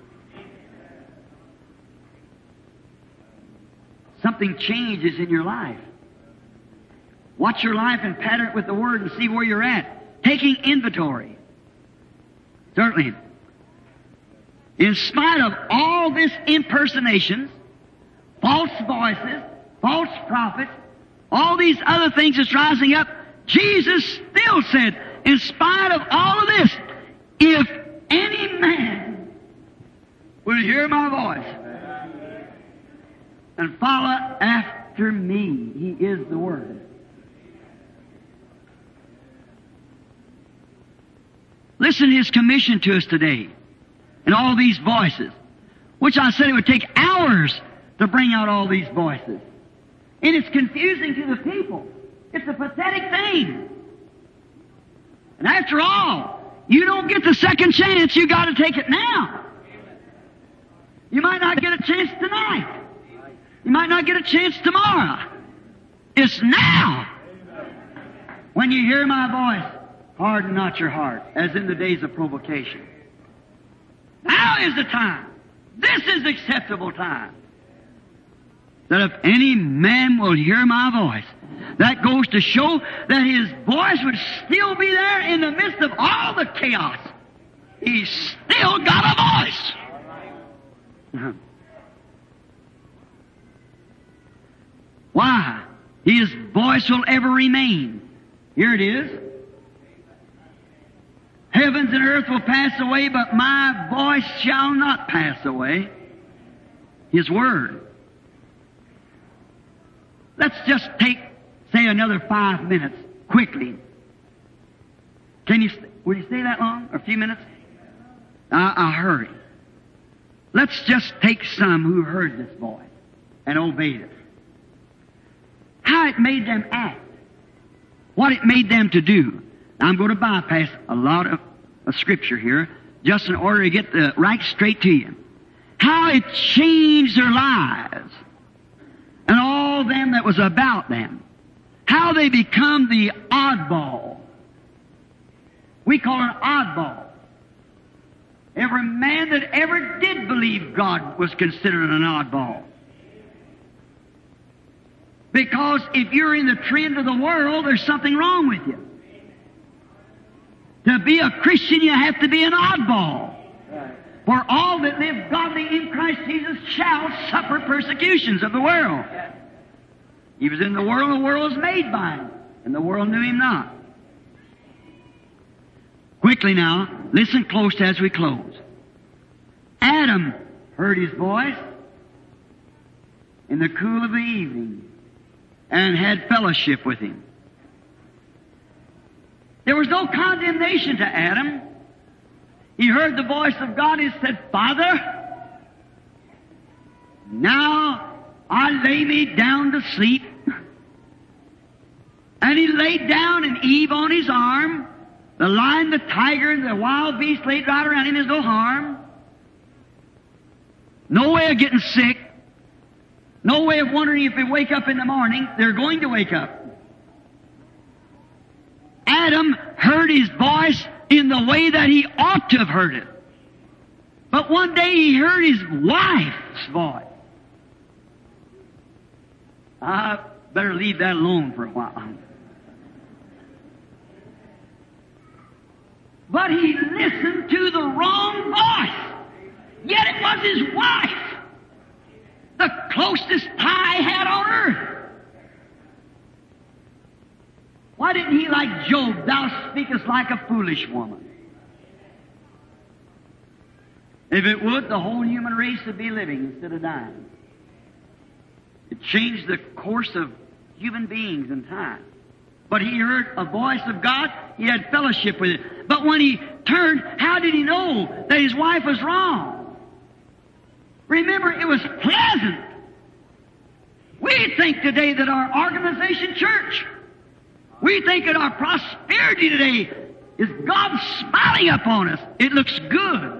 Something changes in your life. Watch your life and pattern it with the Word and see where you're at. Taking inventory. Certainly. In spite of all this impersonations, false voices, false prophets, all these other things that's rising up, Jesus still said, in spite of all of this, if any man will hear my voice and follow after me, he is the Word. Listen to His commission to us today. And all these voices, which I said it would take hours to bring out all these voices. And it's confusing to the people. It's a pathetic thing. And after all, you don't get the second chance. You got to take it now. You might not get a chance tonight. You might not get a chance tomorrow. It's now. When you hear my voice, harden not your heart, as in the days of provocation. Now is the time. This is acceptable time. That if any man will hear my voice, that goes to show that his voice would still be there in the midst of all the chaos. He's still got a voice. Why? His voice will ever remain. Here it is. Heavens and earth will pass away, but my voice shall not pass away. His Word. Let's just take, say, another 5 minutes, quickly. Will you stay that long? Or a few minutes? I'll hurry. Let's just take some who heard this voice and obeyed it. How it made them act. What it made them to do. Now, I'm going to bypass a lot of Scripture here, just in order to get right straight to you. How it changed their lives. And all them that was about them. How they become the oddball. We call it oddball. Every man that ever did believe God was considered an oddball. Because if you're in the trend of the world, there's something wrong with you. To be a Christian, you have to be an oddball. For all that live godly in Christ Jesus shall suffer persecutions of the world. He was in the world was made by him, and the world knew him not. Quickly now, listen close as we close. Adam heard his voice in the cool of the evening and had fellowship with him. There was no condemnation to Adam. He heard the voice of God and said, Father, now I lay me down to sleep. And he laid down, and Eve on his arm. The lion, the tiger, and the wild beast laid right around him. There's no harm. No way of getting sick. No way of wondering if they wake up in the morning. They're going to wake up. Adam heard his voice in the way that he ought to have heard it. But one day he heard his wife's voice. I better leave that alone for a while. But he listened to the wrong voice. Yet it was his wife. The closest tie he had on earth. Why didn't he, like Job, thou speakest like a foolish woman? If it would, the whole human race would be living instead of dying. It changed the course of human beings in time. But he heard a voice of God, he had fellowship with it. But when he turned, how did he know that his wife was wrong? Remember, it was pleasant. We think today that our organization church, we think that our prosperity today is God smiling upon us. It looks good.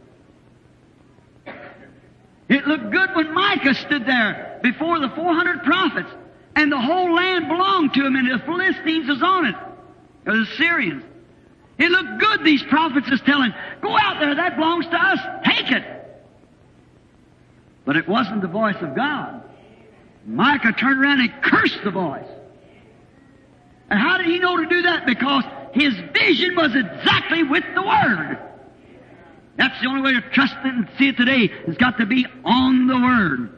It looked good when Micah stood there before the 400 prophets, and the whole land belonged to him, and the Philistines was on it. Or the Syrians. It looked good, these prophets is telling, go out there, that belongs to us, take it. But it wasn't the voice of God. Micah turned around and cursed the voice. And how did he know to do that? Because his vision was exactly with the Word. That's the only way to trust it and see it today. It's got to be on the Word.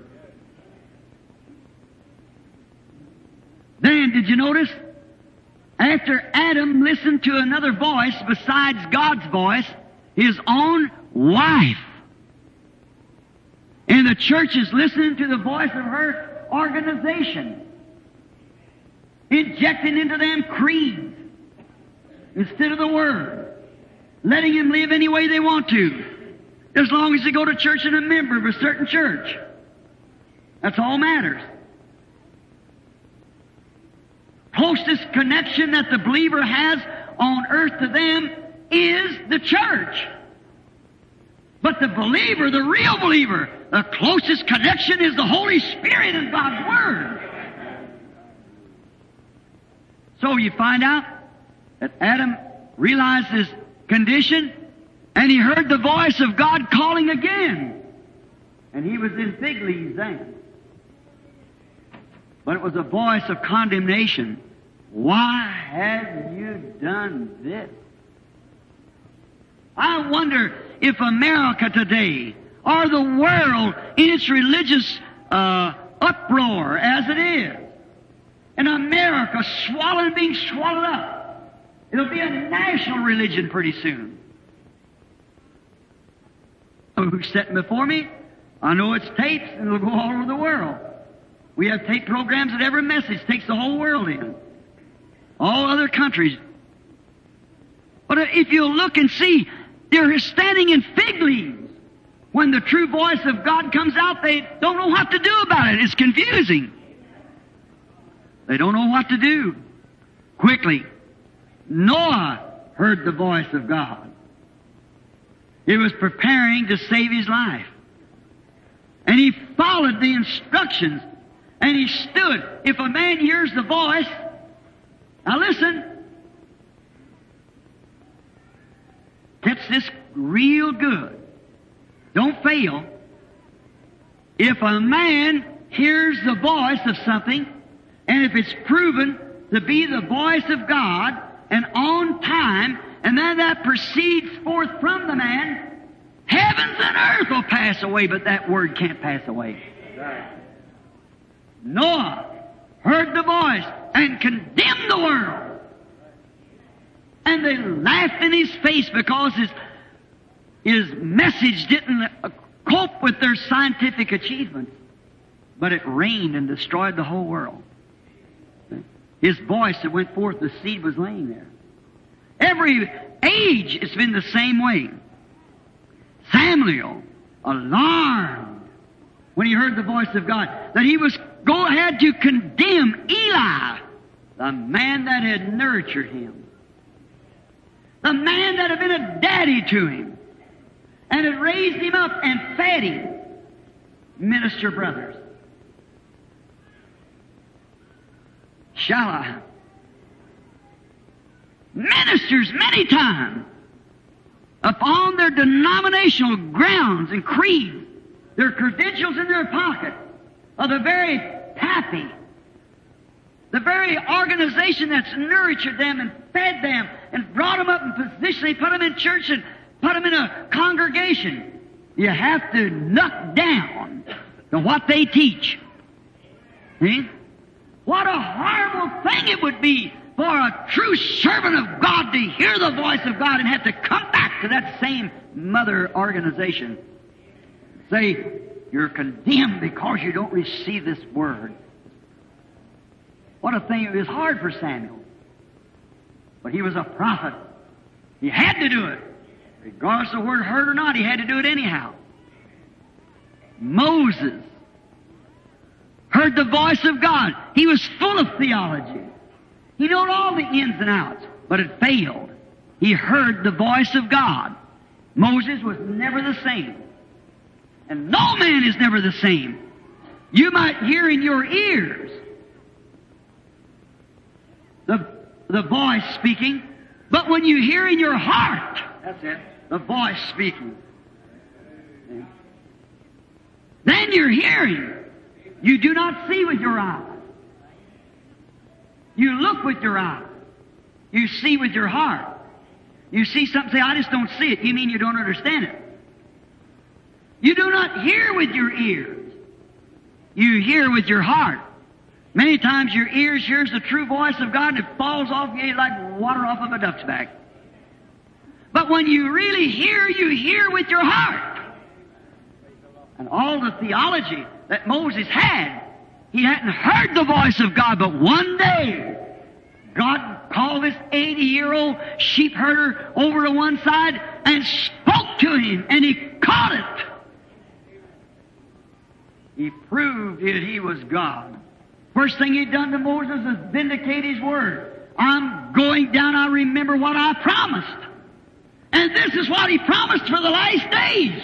Then, did you notice? After Adam listened to another voice besides God's voice, his own wife. And the church is listening to the voice of her organization, injecting into them creeds instead of the Word, letting them live any way they want to, as long as they go to church and a member of a certain church. That's all matters. closest connection that the believer has on earth to them is the church. But the believer, the real believer, the closest connection is the Holy Spirit and God's Word. So you find out that Adam realized his condition, and he heard the voice of God calling again. And he was in fig leaves then. But it was a voice of condemnation. Why have you done this? I wonder if America today, or the world in its religious uproar as it is, and America being swallowed up, it'll be a national religion pretty soon. Who's sitting before me? I know it's tapes, and it'll go all over the world. We have tape programs that every message takes the whole world in. All other countries. But if you'll look and see, they're standing in fig leaves. When the true voice of God comes out, they don't know what to do about it. It's confusing. They don't know what to do. Quickly, Noah heard the voice of God. He was preparing to save his life. And he followed the instructions. And he stood. If a man hears the voice, now listen, catch this real good. Don't fail. If a man hears the voice of something, and if it's proven to be the voice of God, and on time, and then that proceeds forth from the man, heavens and earth will pass away, but that word can't pass away. Noah heard the voice and condemned the world. And they laughed in his face because his message didn't cope with their scientific achievements. But it rained and destroyed the whole world. His voice that went forth, the seed was laying there. Every age it's been the same way. Samuel, alarmed when he heard the voice of God, that he was go ahead to condemn Eli, the man that had nurtured him, the man that had been a daddy to him, and had raised him up and fed him. Minister brothers, shall I? Ministers many times, upon their denominational grounds and creeds, their credentials in their pocket, of the very pappy, the very organization that's nurtured them and fed them and brought them up in position. They put them in church and put them in a congregation. You have to knock down to what they teach. See? What a horrible thing it would be for a true servant of God to hear the voice of God and have to come back to that same mother organization. Say, you're condemned because you don't receive this word. What a thing. It was hard for Samuel. But he was a prophet. He had to do it. Regardless of the word heard or not, he had to do it anyhow. Moses heard the voice of God. He was full of theology. He knew all the ins and outs, but it failed. He heard the voice of God. Moses was never the same. And no man is never the same. You might hear in your ears the voice speaking, but when you hear in your heart, that's it, the voice speaking, then you're hearing. You do not see with your eyes. You look with your eyes. You see with your heart. You see something, say, I just don't see it. You mean you don't understand it. You do not hear with your ears. You hear with your heart. Many times your ears hears the true voice of God and it falls off you like water off of a duck's back. But when you really hear, you hear with your heart. And all the theology that Moses had, he hadn't heard the voice of God, but one day God called this 80-year-old sheep herder over to one side and spoke to him, and he caught it. He proved that he was God. First thing He'd done to Moses was vindicate His word. I'm going down, I remember what I promised. And this is what He promised for the last days.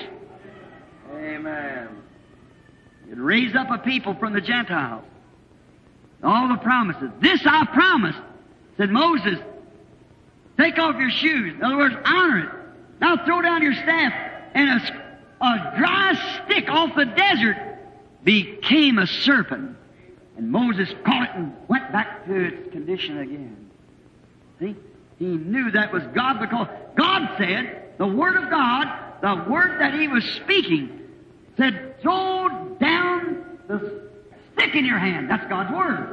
Amen. He'd raise up a people from the Gentiles. All the promises. This I promised, said Moses, take off your shoes. In other words, honor it. Now throw down your staff, and a dry stick off the desert became a serpent. And Moses caught it and went back to its condition again. See? He knew that was God because God said, the Word of God, the Word that He was speaking, said, throw down the stick in your hand. That's God's Word.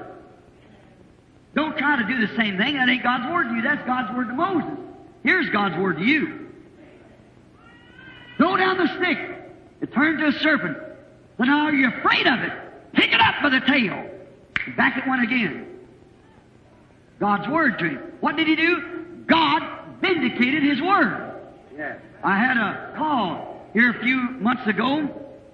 Don't try to do the same thing. That ain't God's Word to you. That's God's Word to Moses. Here's God's Word to you. Throw down the stick. It turned to a serpent. So now you're afraid of it. Pick it up by the tail. Back it went again. God's Word to him. What did He do? God vindicated His Word. Yes. I had a call here a few months ago.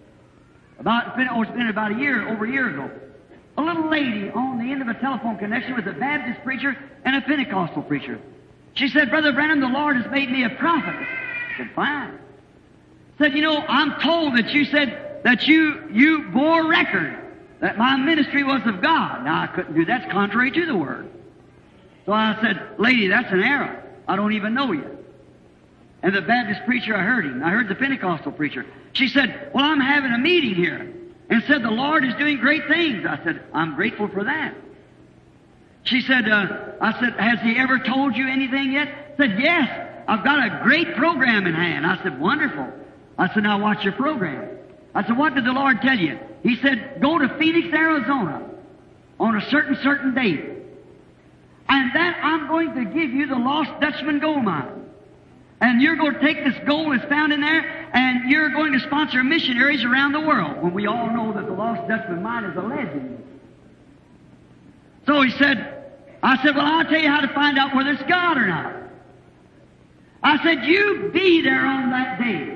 It's been about over a year ago. A little lady on the end of a telephone connection with a Baptist preacher and a Pentecostal preacher. She said, Brother Branham, the Lord has made me a prophet. I said, fine. Said, I'm told that you said that you bore record that my ministry was of God. Now, I couldn't do that. That's contrary to the Word. So I said, lady, that's an error. I don't even know you. And the Baptist preacher, I heard him. I heard the Pentecostal preacher. She said, well, I'm having a meeting here. And said, the Lord is doing great things. I said, I'm grateful for that. She said, I said, has He ever told you anything yet? Said, yes, I've got a great program in hand. I said, wonderful. I said, now watch your program. I said, what did the Lord tell you? He said, go to Phoenix, Arizona on a certain date. And then I'm going to give you the Lost Dutchman gold mine. And you're going to take this gold that's found in there, and you're going to sponsor missionaries around the world. When we all know that the Lost Dutchman mine is a legend. So I said, well, I'll tell you how to find out whether it's God or not. I said, you be there on that day.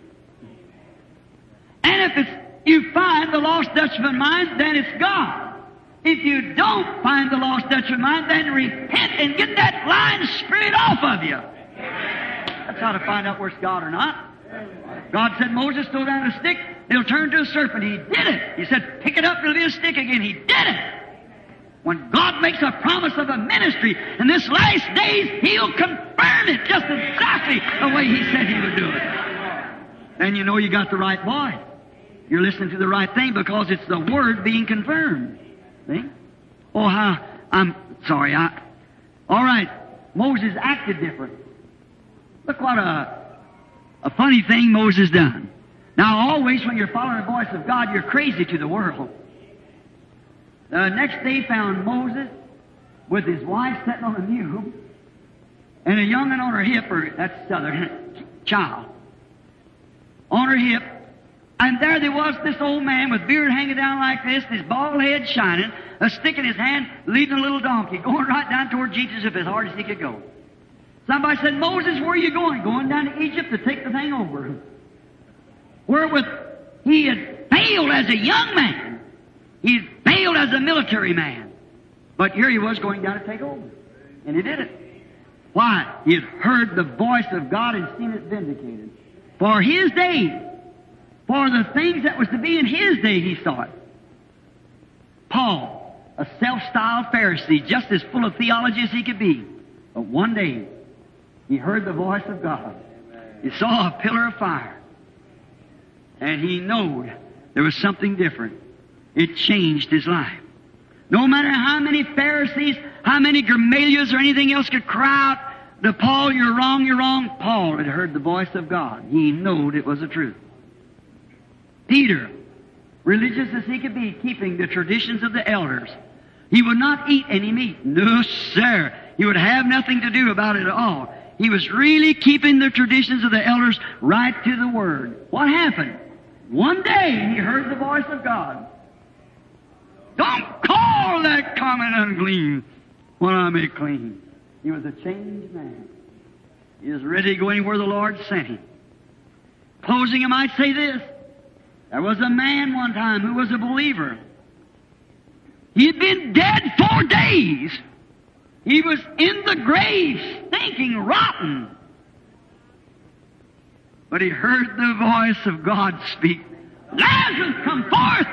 And if you find the Lost Dutchman mine, then it's God. If you don't find the Lost Dutchman mine, then repent and get that lying spirit off of you. That's how to find out where it's God or not. God said, Moses, throw down a stick, it'll turn to a serpent. He did it. He said, pick it up, it'll be a stick again. He did it. When God makes a promise of a ministry, in this last days, He'll confirm it just exactly the way He said He would do it. Then you know you got the right voice. You're listening to the right thing because it's the Word being confirmed. See? Oh, I'm sorry. All right. Moses acted different. Look what a funny thing Moses done. Now, always when you're following the voice of God, you're crazy to the world. The next day found Moses with his wife sitting on a mule and a young'un on her hip, or that's southern child, on her hip. And there was this old man with beard hanging down like this, his bald head shining, a stick in his hand, leading a little donkey, going right down toward Jesus as hard as he could go. Somebody said, Moses, where are you going? Going down to Egypt to take the thing over. Wherewith he had failed as a young man. He had failed as a military man. But here he was going down to take over. And he did it. Why? He had heard the voice of God and seen it vindicated. For his day, for the things that was to be in his day, he saw it. Paul, a self-styled Pharisee, just as full of theology as he could be. But one day, he heard the voice of God. He saw a pillar of fire. And he knew there was something different. It changed his life. No matter how many Pharisees, how many Gamaliels or anything else could cry out to Paul, you're wrong, you're wrong. Paul had heard the voice of God. He knew it was the truth. Peter, religious as he could be, keeping the traditions of the elders. He would not eat any meat. No, sir. He would have nothing to do about it at all. He was really keeping the traditions of the elders right to the Word. What happened? One day he heard the voice of God. Don't call that common unclean what I make clean. He was a changed man. He was ready to go anywhere the Lord sent him. Closing, I might say this. There was a man one time who was a believer. He had been dead 4 days. He was in the grave, stinking rotten. But he heard the voice of God speak, Lazarus, come forth!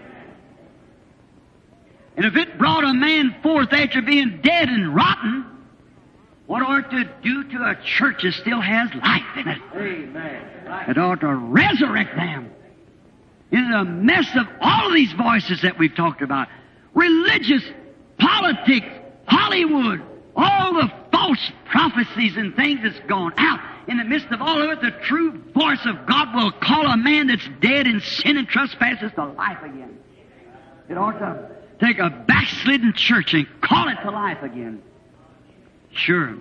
And if it brought a man forth after being dead and rotten, what ought to do to a church that still has life in it? Amen. It ought to resurrect them. In the mess of all of these voices that we've talked about, religious, politics, Hollywood, all the false prophecies and things that's gone out, in the midst of all of it, the true voice of God will call a man that's dead in sin and trespasses to life again. It ought to take a backslidden church and call it to life again. Sure.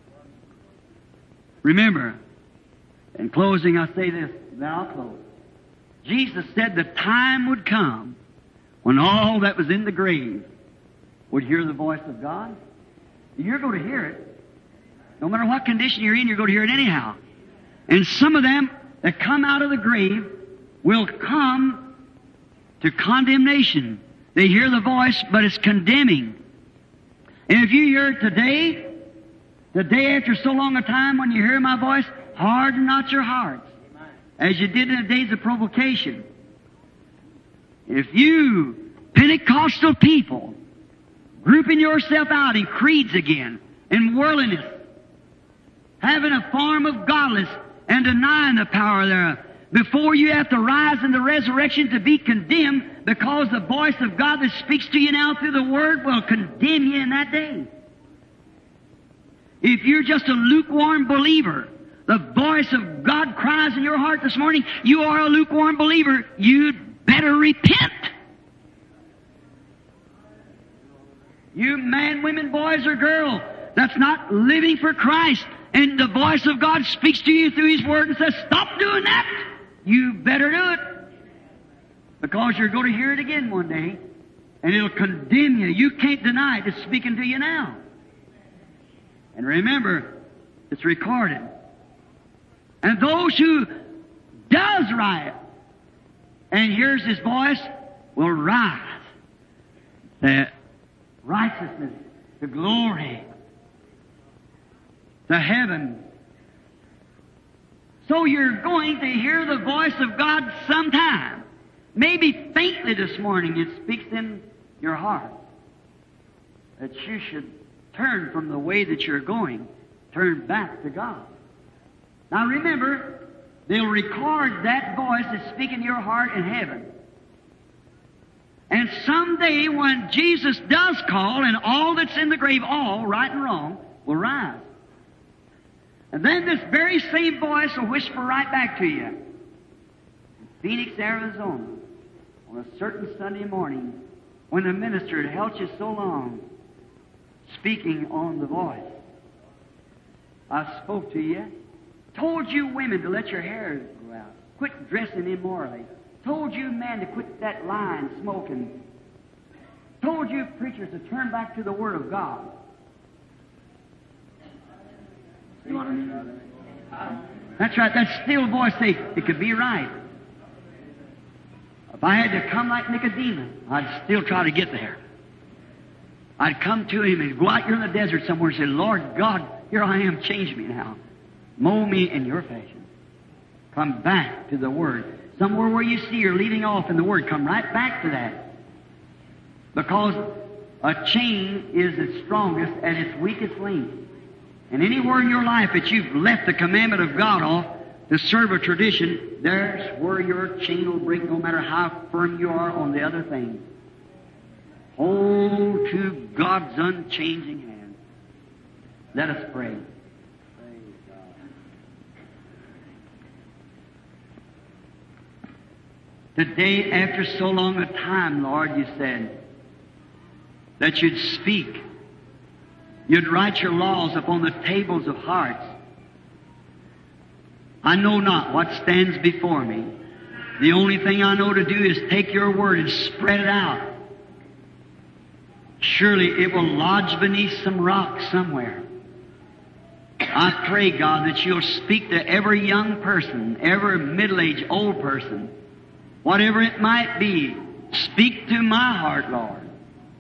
Remember, in closing, I say this, then I'll close. Jesus said the time would come when all that was in the grave would hear the voice of God. You're going to hear it. No matter what condition you're in, you're going to hear it anyhow. And some of them that come out of the grave will come to condemnation. They hear the voice, but it's condemning. And if you hear it today, the day after so long a time when you hear my voice, harden not your hearts, as you did in the days of provocation. If you, Pentecostal people, grouping yourself out in creeds again, in worldliness, having a form of godless and denying the power thereof, before you have to rise in the resurrection to be condemned, because the voice of God that speaks to you now through the Word will condemn you in that day. If you're just a lukewarm believer, the voice of God cries in your heart this morning, you are a lukewarm believer, you'd better repent. You man, women, boys, or girl that's not living for Christ, and the voice of God speaks to you through His Word and says, stop doing that. You better do it. Because you're going to hear it again one day, and it'll condemn you. You can't deny it. It's speaking to you now. And remember, it's recorded. And those who does right and hears His voice will rise. The righteousness, the glory, the heaven. So you're going to hear the voice of God sometime. Maybe faintly this morning it speaks in your heart that you should turn from the way that you're going, turn back to God. Now remember, they'll record that voice that's speaking in your heart in heaven. And someday when Jesus does call, and all that's in the grave, all, right and wrong, will rise. And then this very same voice will whisper right back to you. In Phoenix, Arizona, on a certain Sunday morning, when the minister had held you so long, speaking on the voice. I spoke to you, told you women to let your hair grow out, quit dressing immorally, told you men to quit that lying, smoking, told you preachers to turn back to the Word of God. You want to? That's right, that still voice say, it could be right. If I had to come like Nicodemus, I'd still try to get there. I'd come to Him and go out here in the desert somewhere and say, Lord God, here I am, change me now. Mold me in your fashion. Come back to the Word. Somewhere where you see you're leaving off in the Word, come right back to that. Because a chain is its strongest at its weakest link. And anywhere in your life that you've left the commandment of God off to serve a tradition, there's where your chain will break no matter how firm you are on the other thing. Hold to God's unchanging hand. Let us pray. Today, after so long a time, Lord, you said that you'd speak. You'd write your laws upon the tables of hearts. I know not what stands before me. The only thing I know to do is take your word and spread it out. Surely it will lodge beneath some rock somewhere. I pray, God, that you'll speak to every young person, every middle-aged old person, whatever it might be. Speak to my heart, Lord.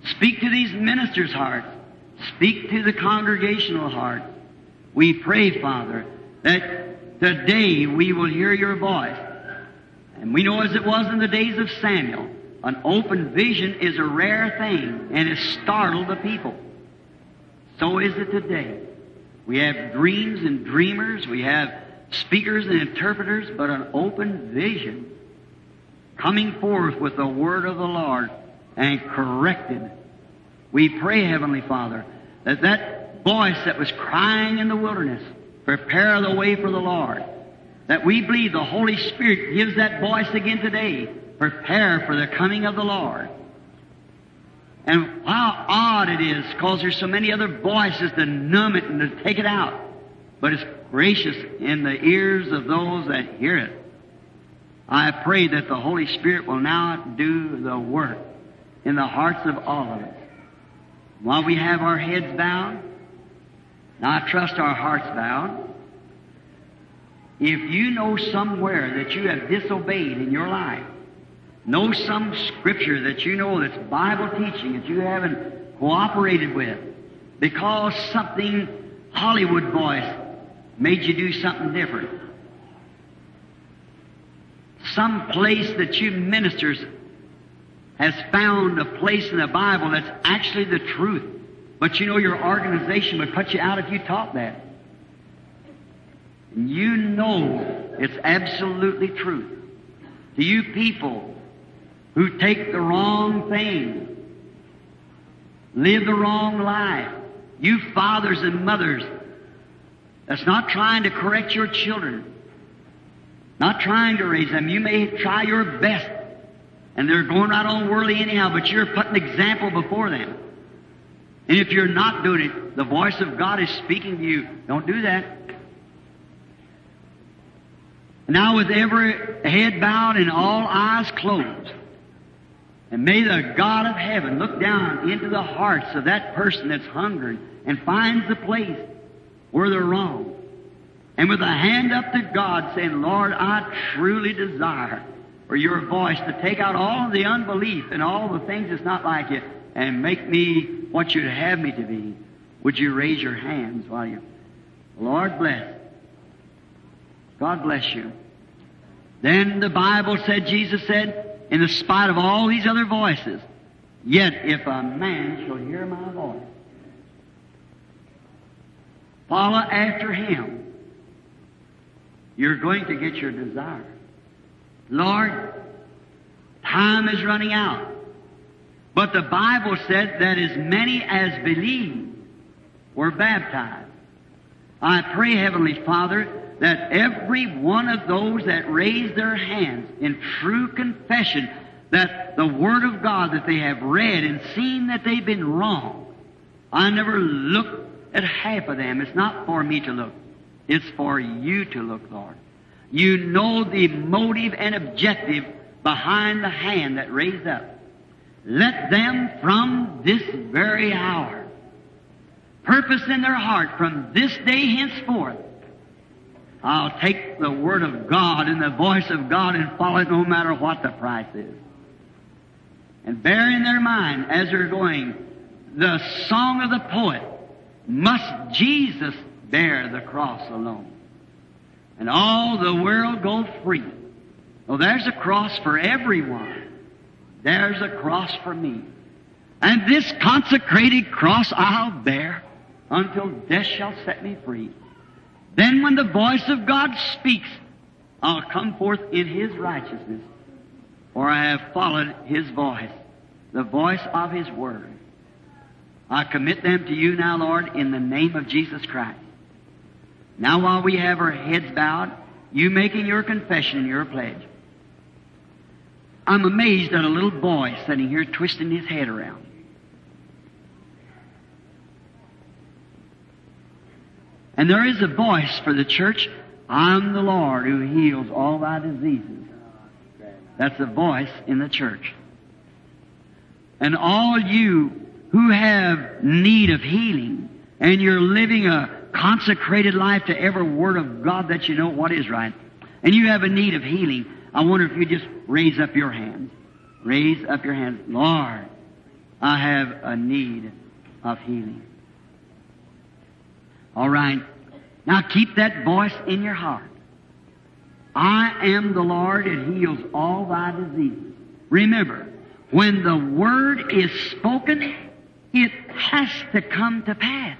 Speak to these ministers' hearts. Speak to the congregational heart. We pray, Father, that today we will hear your voice. And we know as it was in the days of Samuel, an open vision is a rare thing and it startled the people. So is it today. We have dreams and dreamers, we have speakers and interpreters, but an open vision coming forth with the word of the Lord and corrected. We pray, Heavenly Father, that that voice that was crying in the wilderness, prepare the way for the Lord, that we believe the Holy Spirit gives that voice again today, prepare for the coming of the Lord. And how odd it is, because there's so many other voices to numb it and to take it out. But it's gracious in the ears of those that hear it. I pray that the Holy Spirit will now do the work in the hearts of all of us. While we have our heads bowed, and I trust our hearts bowed, if you know somewhere that you have disobeyed in your life, know some scripture that you know that's Bible teaching that you haven't cooperated with because something Hollywood voice made you do something different. Some place that you ministers has found a place in the Bible that's actually the truth. But you know your organization would put you out if you taught that. And you know it's absolutely true. To you people who take the wrong thing, live the wrong life, you fathers and mothers that's not trying to correct your children, not trying to raise them. You may try your best, and they're going right on worldly anyhow, but you're putting an example before them. And if you're not doing it, the voice of God is speaking to you. Don't do that. Now with every head bowed and all eyes closed, and may the God of heaven look down into the hearts of that person that's hungering and finds the place where they're wrong. And with a hand up to God saying, Lord, I truly desire for your voice to take out all the unbelief and all the things that's not like it and make me what you'd have me to be. Would you raise your hands while you... Lord bless. God bless you. Then the Bible said, Jesus said, in the spite of all these other voices, yet if a man shall hear my voice, follow after him, you're going to get your desire. Lord, time is running out. But the Bible said that as many as believed were baptized. I pray, Heavenly Father, that every one of those that raise their hands in true confession that the Word of God that they have read and seen that they've been wrong. I never look at half of them. It's not for me to look. It's for you to look, Lord. You know the motive and objective behind the hand that raised up. Let them from this very hour purpose in their heart from this day henceforth, I'll take the Word of God and the voice of God and follow it no matter what the price is. And bear in their mind as they're going, the song of the poet, must Jesus bear the cross alone, and all the world go free. Well, there's a cross for everyone. There's a cross for me. And this consecrated cross I'll bear until death shall set me free. Then when the voice of God speaks, I'll come forth in His righteousness, for I have followed His voice, the voice of His Word. I commit them to you now, Lord, in the name of Jesus Christ. Now while we have our heads bowed, you making your confession and your pledge. I'm amazed at a little boy sitting here twisting his head around. And there is a voice for the church, I'm the Lord who heals all thy diseases. That's a voice in the church. And all you who have need of healing, and you're living a consecrated life to every word of God that you know what is right, and you have a need of healing, I wonder if you just raise up your hands. Raise up your hands. Lord, I have a need of healing. All right. Now keep that voice in your heart. I am the Lord that heals all thy diseases. Remember, when the word is spoken, it has to come to pass.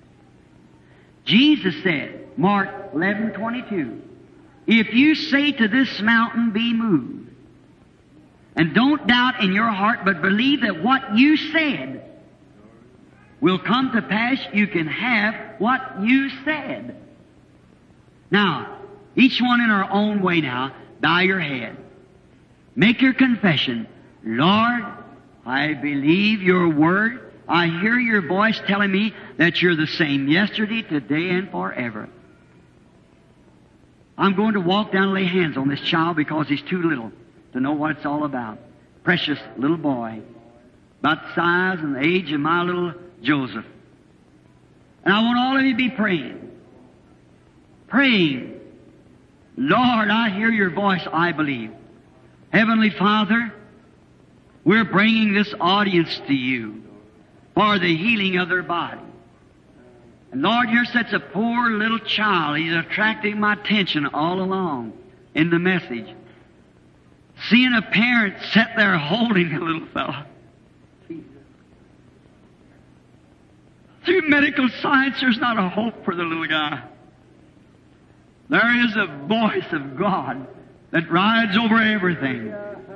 Jesus said, Mark 11:22, if you say to this mountain, be moved, and don't doubt in your heart, but believe that what you said will come to pass, you can have what you said. Now, each one in our own way now, bow your head. Make your confession. Lord, I believe your word. I hear your voice telling me that you're the same yesterday, today, and forever. I'm going to walk down and lay hands on this child because he's too little to know what it's all about. Precious little boy, about the size and the age of my little Joseph. And I want all of you to be praying. Praying. Lord, I hear your voice, I believe. Heavenly Father, we're bringing this audience to you for the healing of their body. And Lord, you're such a poor little child. He's attracting my attention all along in the message. Seeing a parent sit there holding a little fellow. Through medical science, there's not a hope for the little guy. There is a voice of God that rides over everything.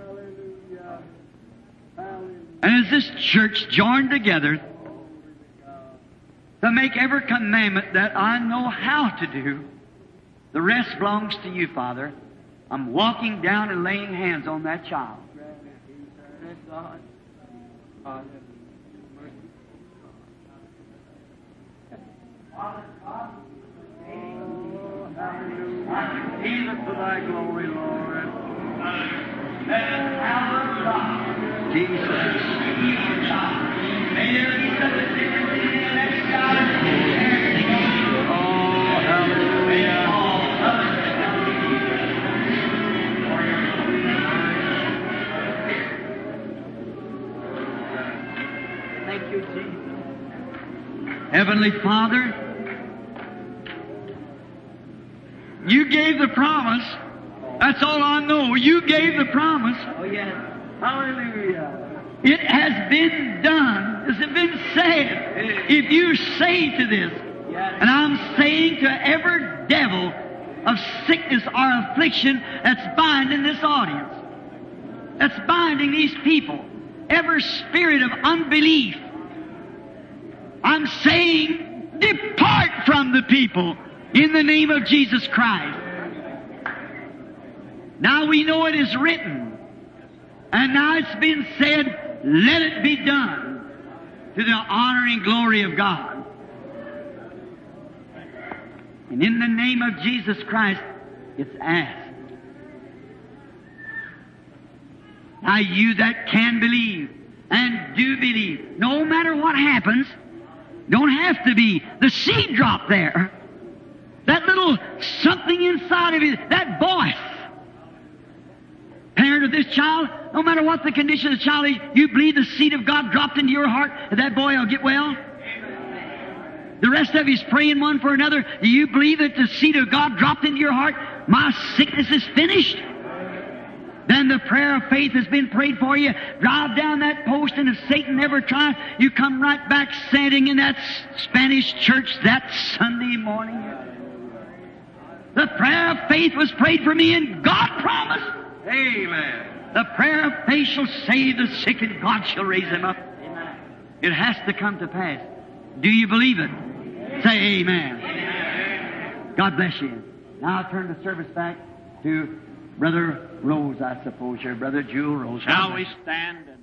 And as this church joined together to make every commandment that I know how to do, the rest belongs to you, Father. I'm walking down and laying hands on that child. Jesus for thy glory, Lord. Jesus. May there be such a difference in that child. Oh, hallelujah. Thank you, Jesus. Heavenly Father, you gave the promise. That's all I know. You gave the promise. Oh, yes. Hallelujah. It has been done. It has been said. If you say to this, and I'm saying to every devil of sickness or affliction that's binding this audience, that's binding these people, every spirit of unbelief, I'm saying, depart from the people in the name of Jesus Christ. Now we know it is written, and now it's been said, let it be done to the honor and glory of God. And in the name of Jesus Christ, it's asked. Now you that can believe and do believe, no matter what happens, don't have to be the seed drop there. That little something inside of you, that voice. Parent of this child, no matter what the condition of the child is, you believe the seed of God dropped into your heart, and that boy will get well? The rest of you is praying one for another. Do you believe that the seed of God dropped into your heart? My sickness is finished. Then the prayer of faith has been prayed for you. Drive down that post, and if Satan never tries, you come right back standing in that Spanish church that Sunday morning. The prayer of faith was prayed for me, and God promised. Amen. The prayer of faith shall save the sick, and God shall raise them up. Amen. It has to come to pass. Do you believe it? Say amen. Amen. God bless you. Now I'll turn the service back to Brother Rose, I suppose, here. Brother Jewel Rose. Shall we stand and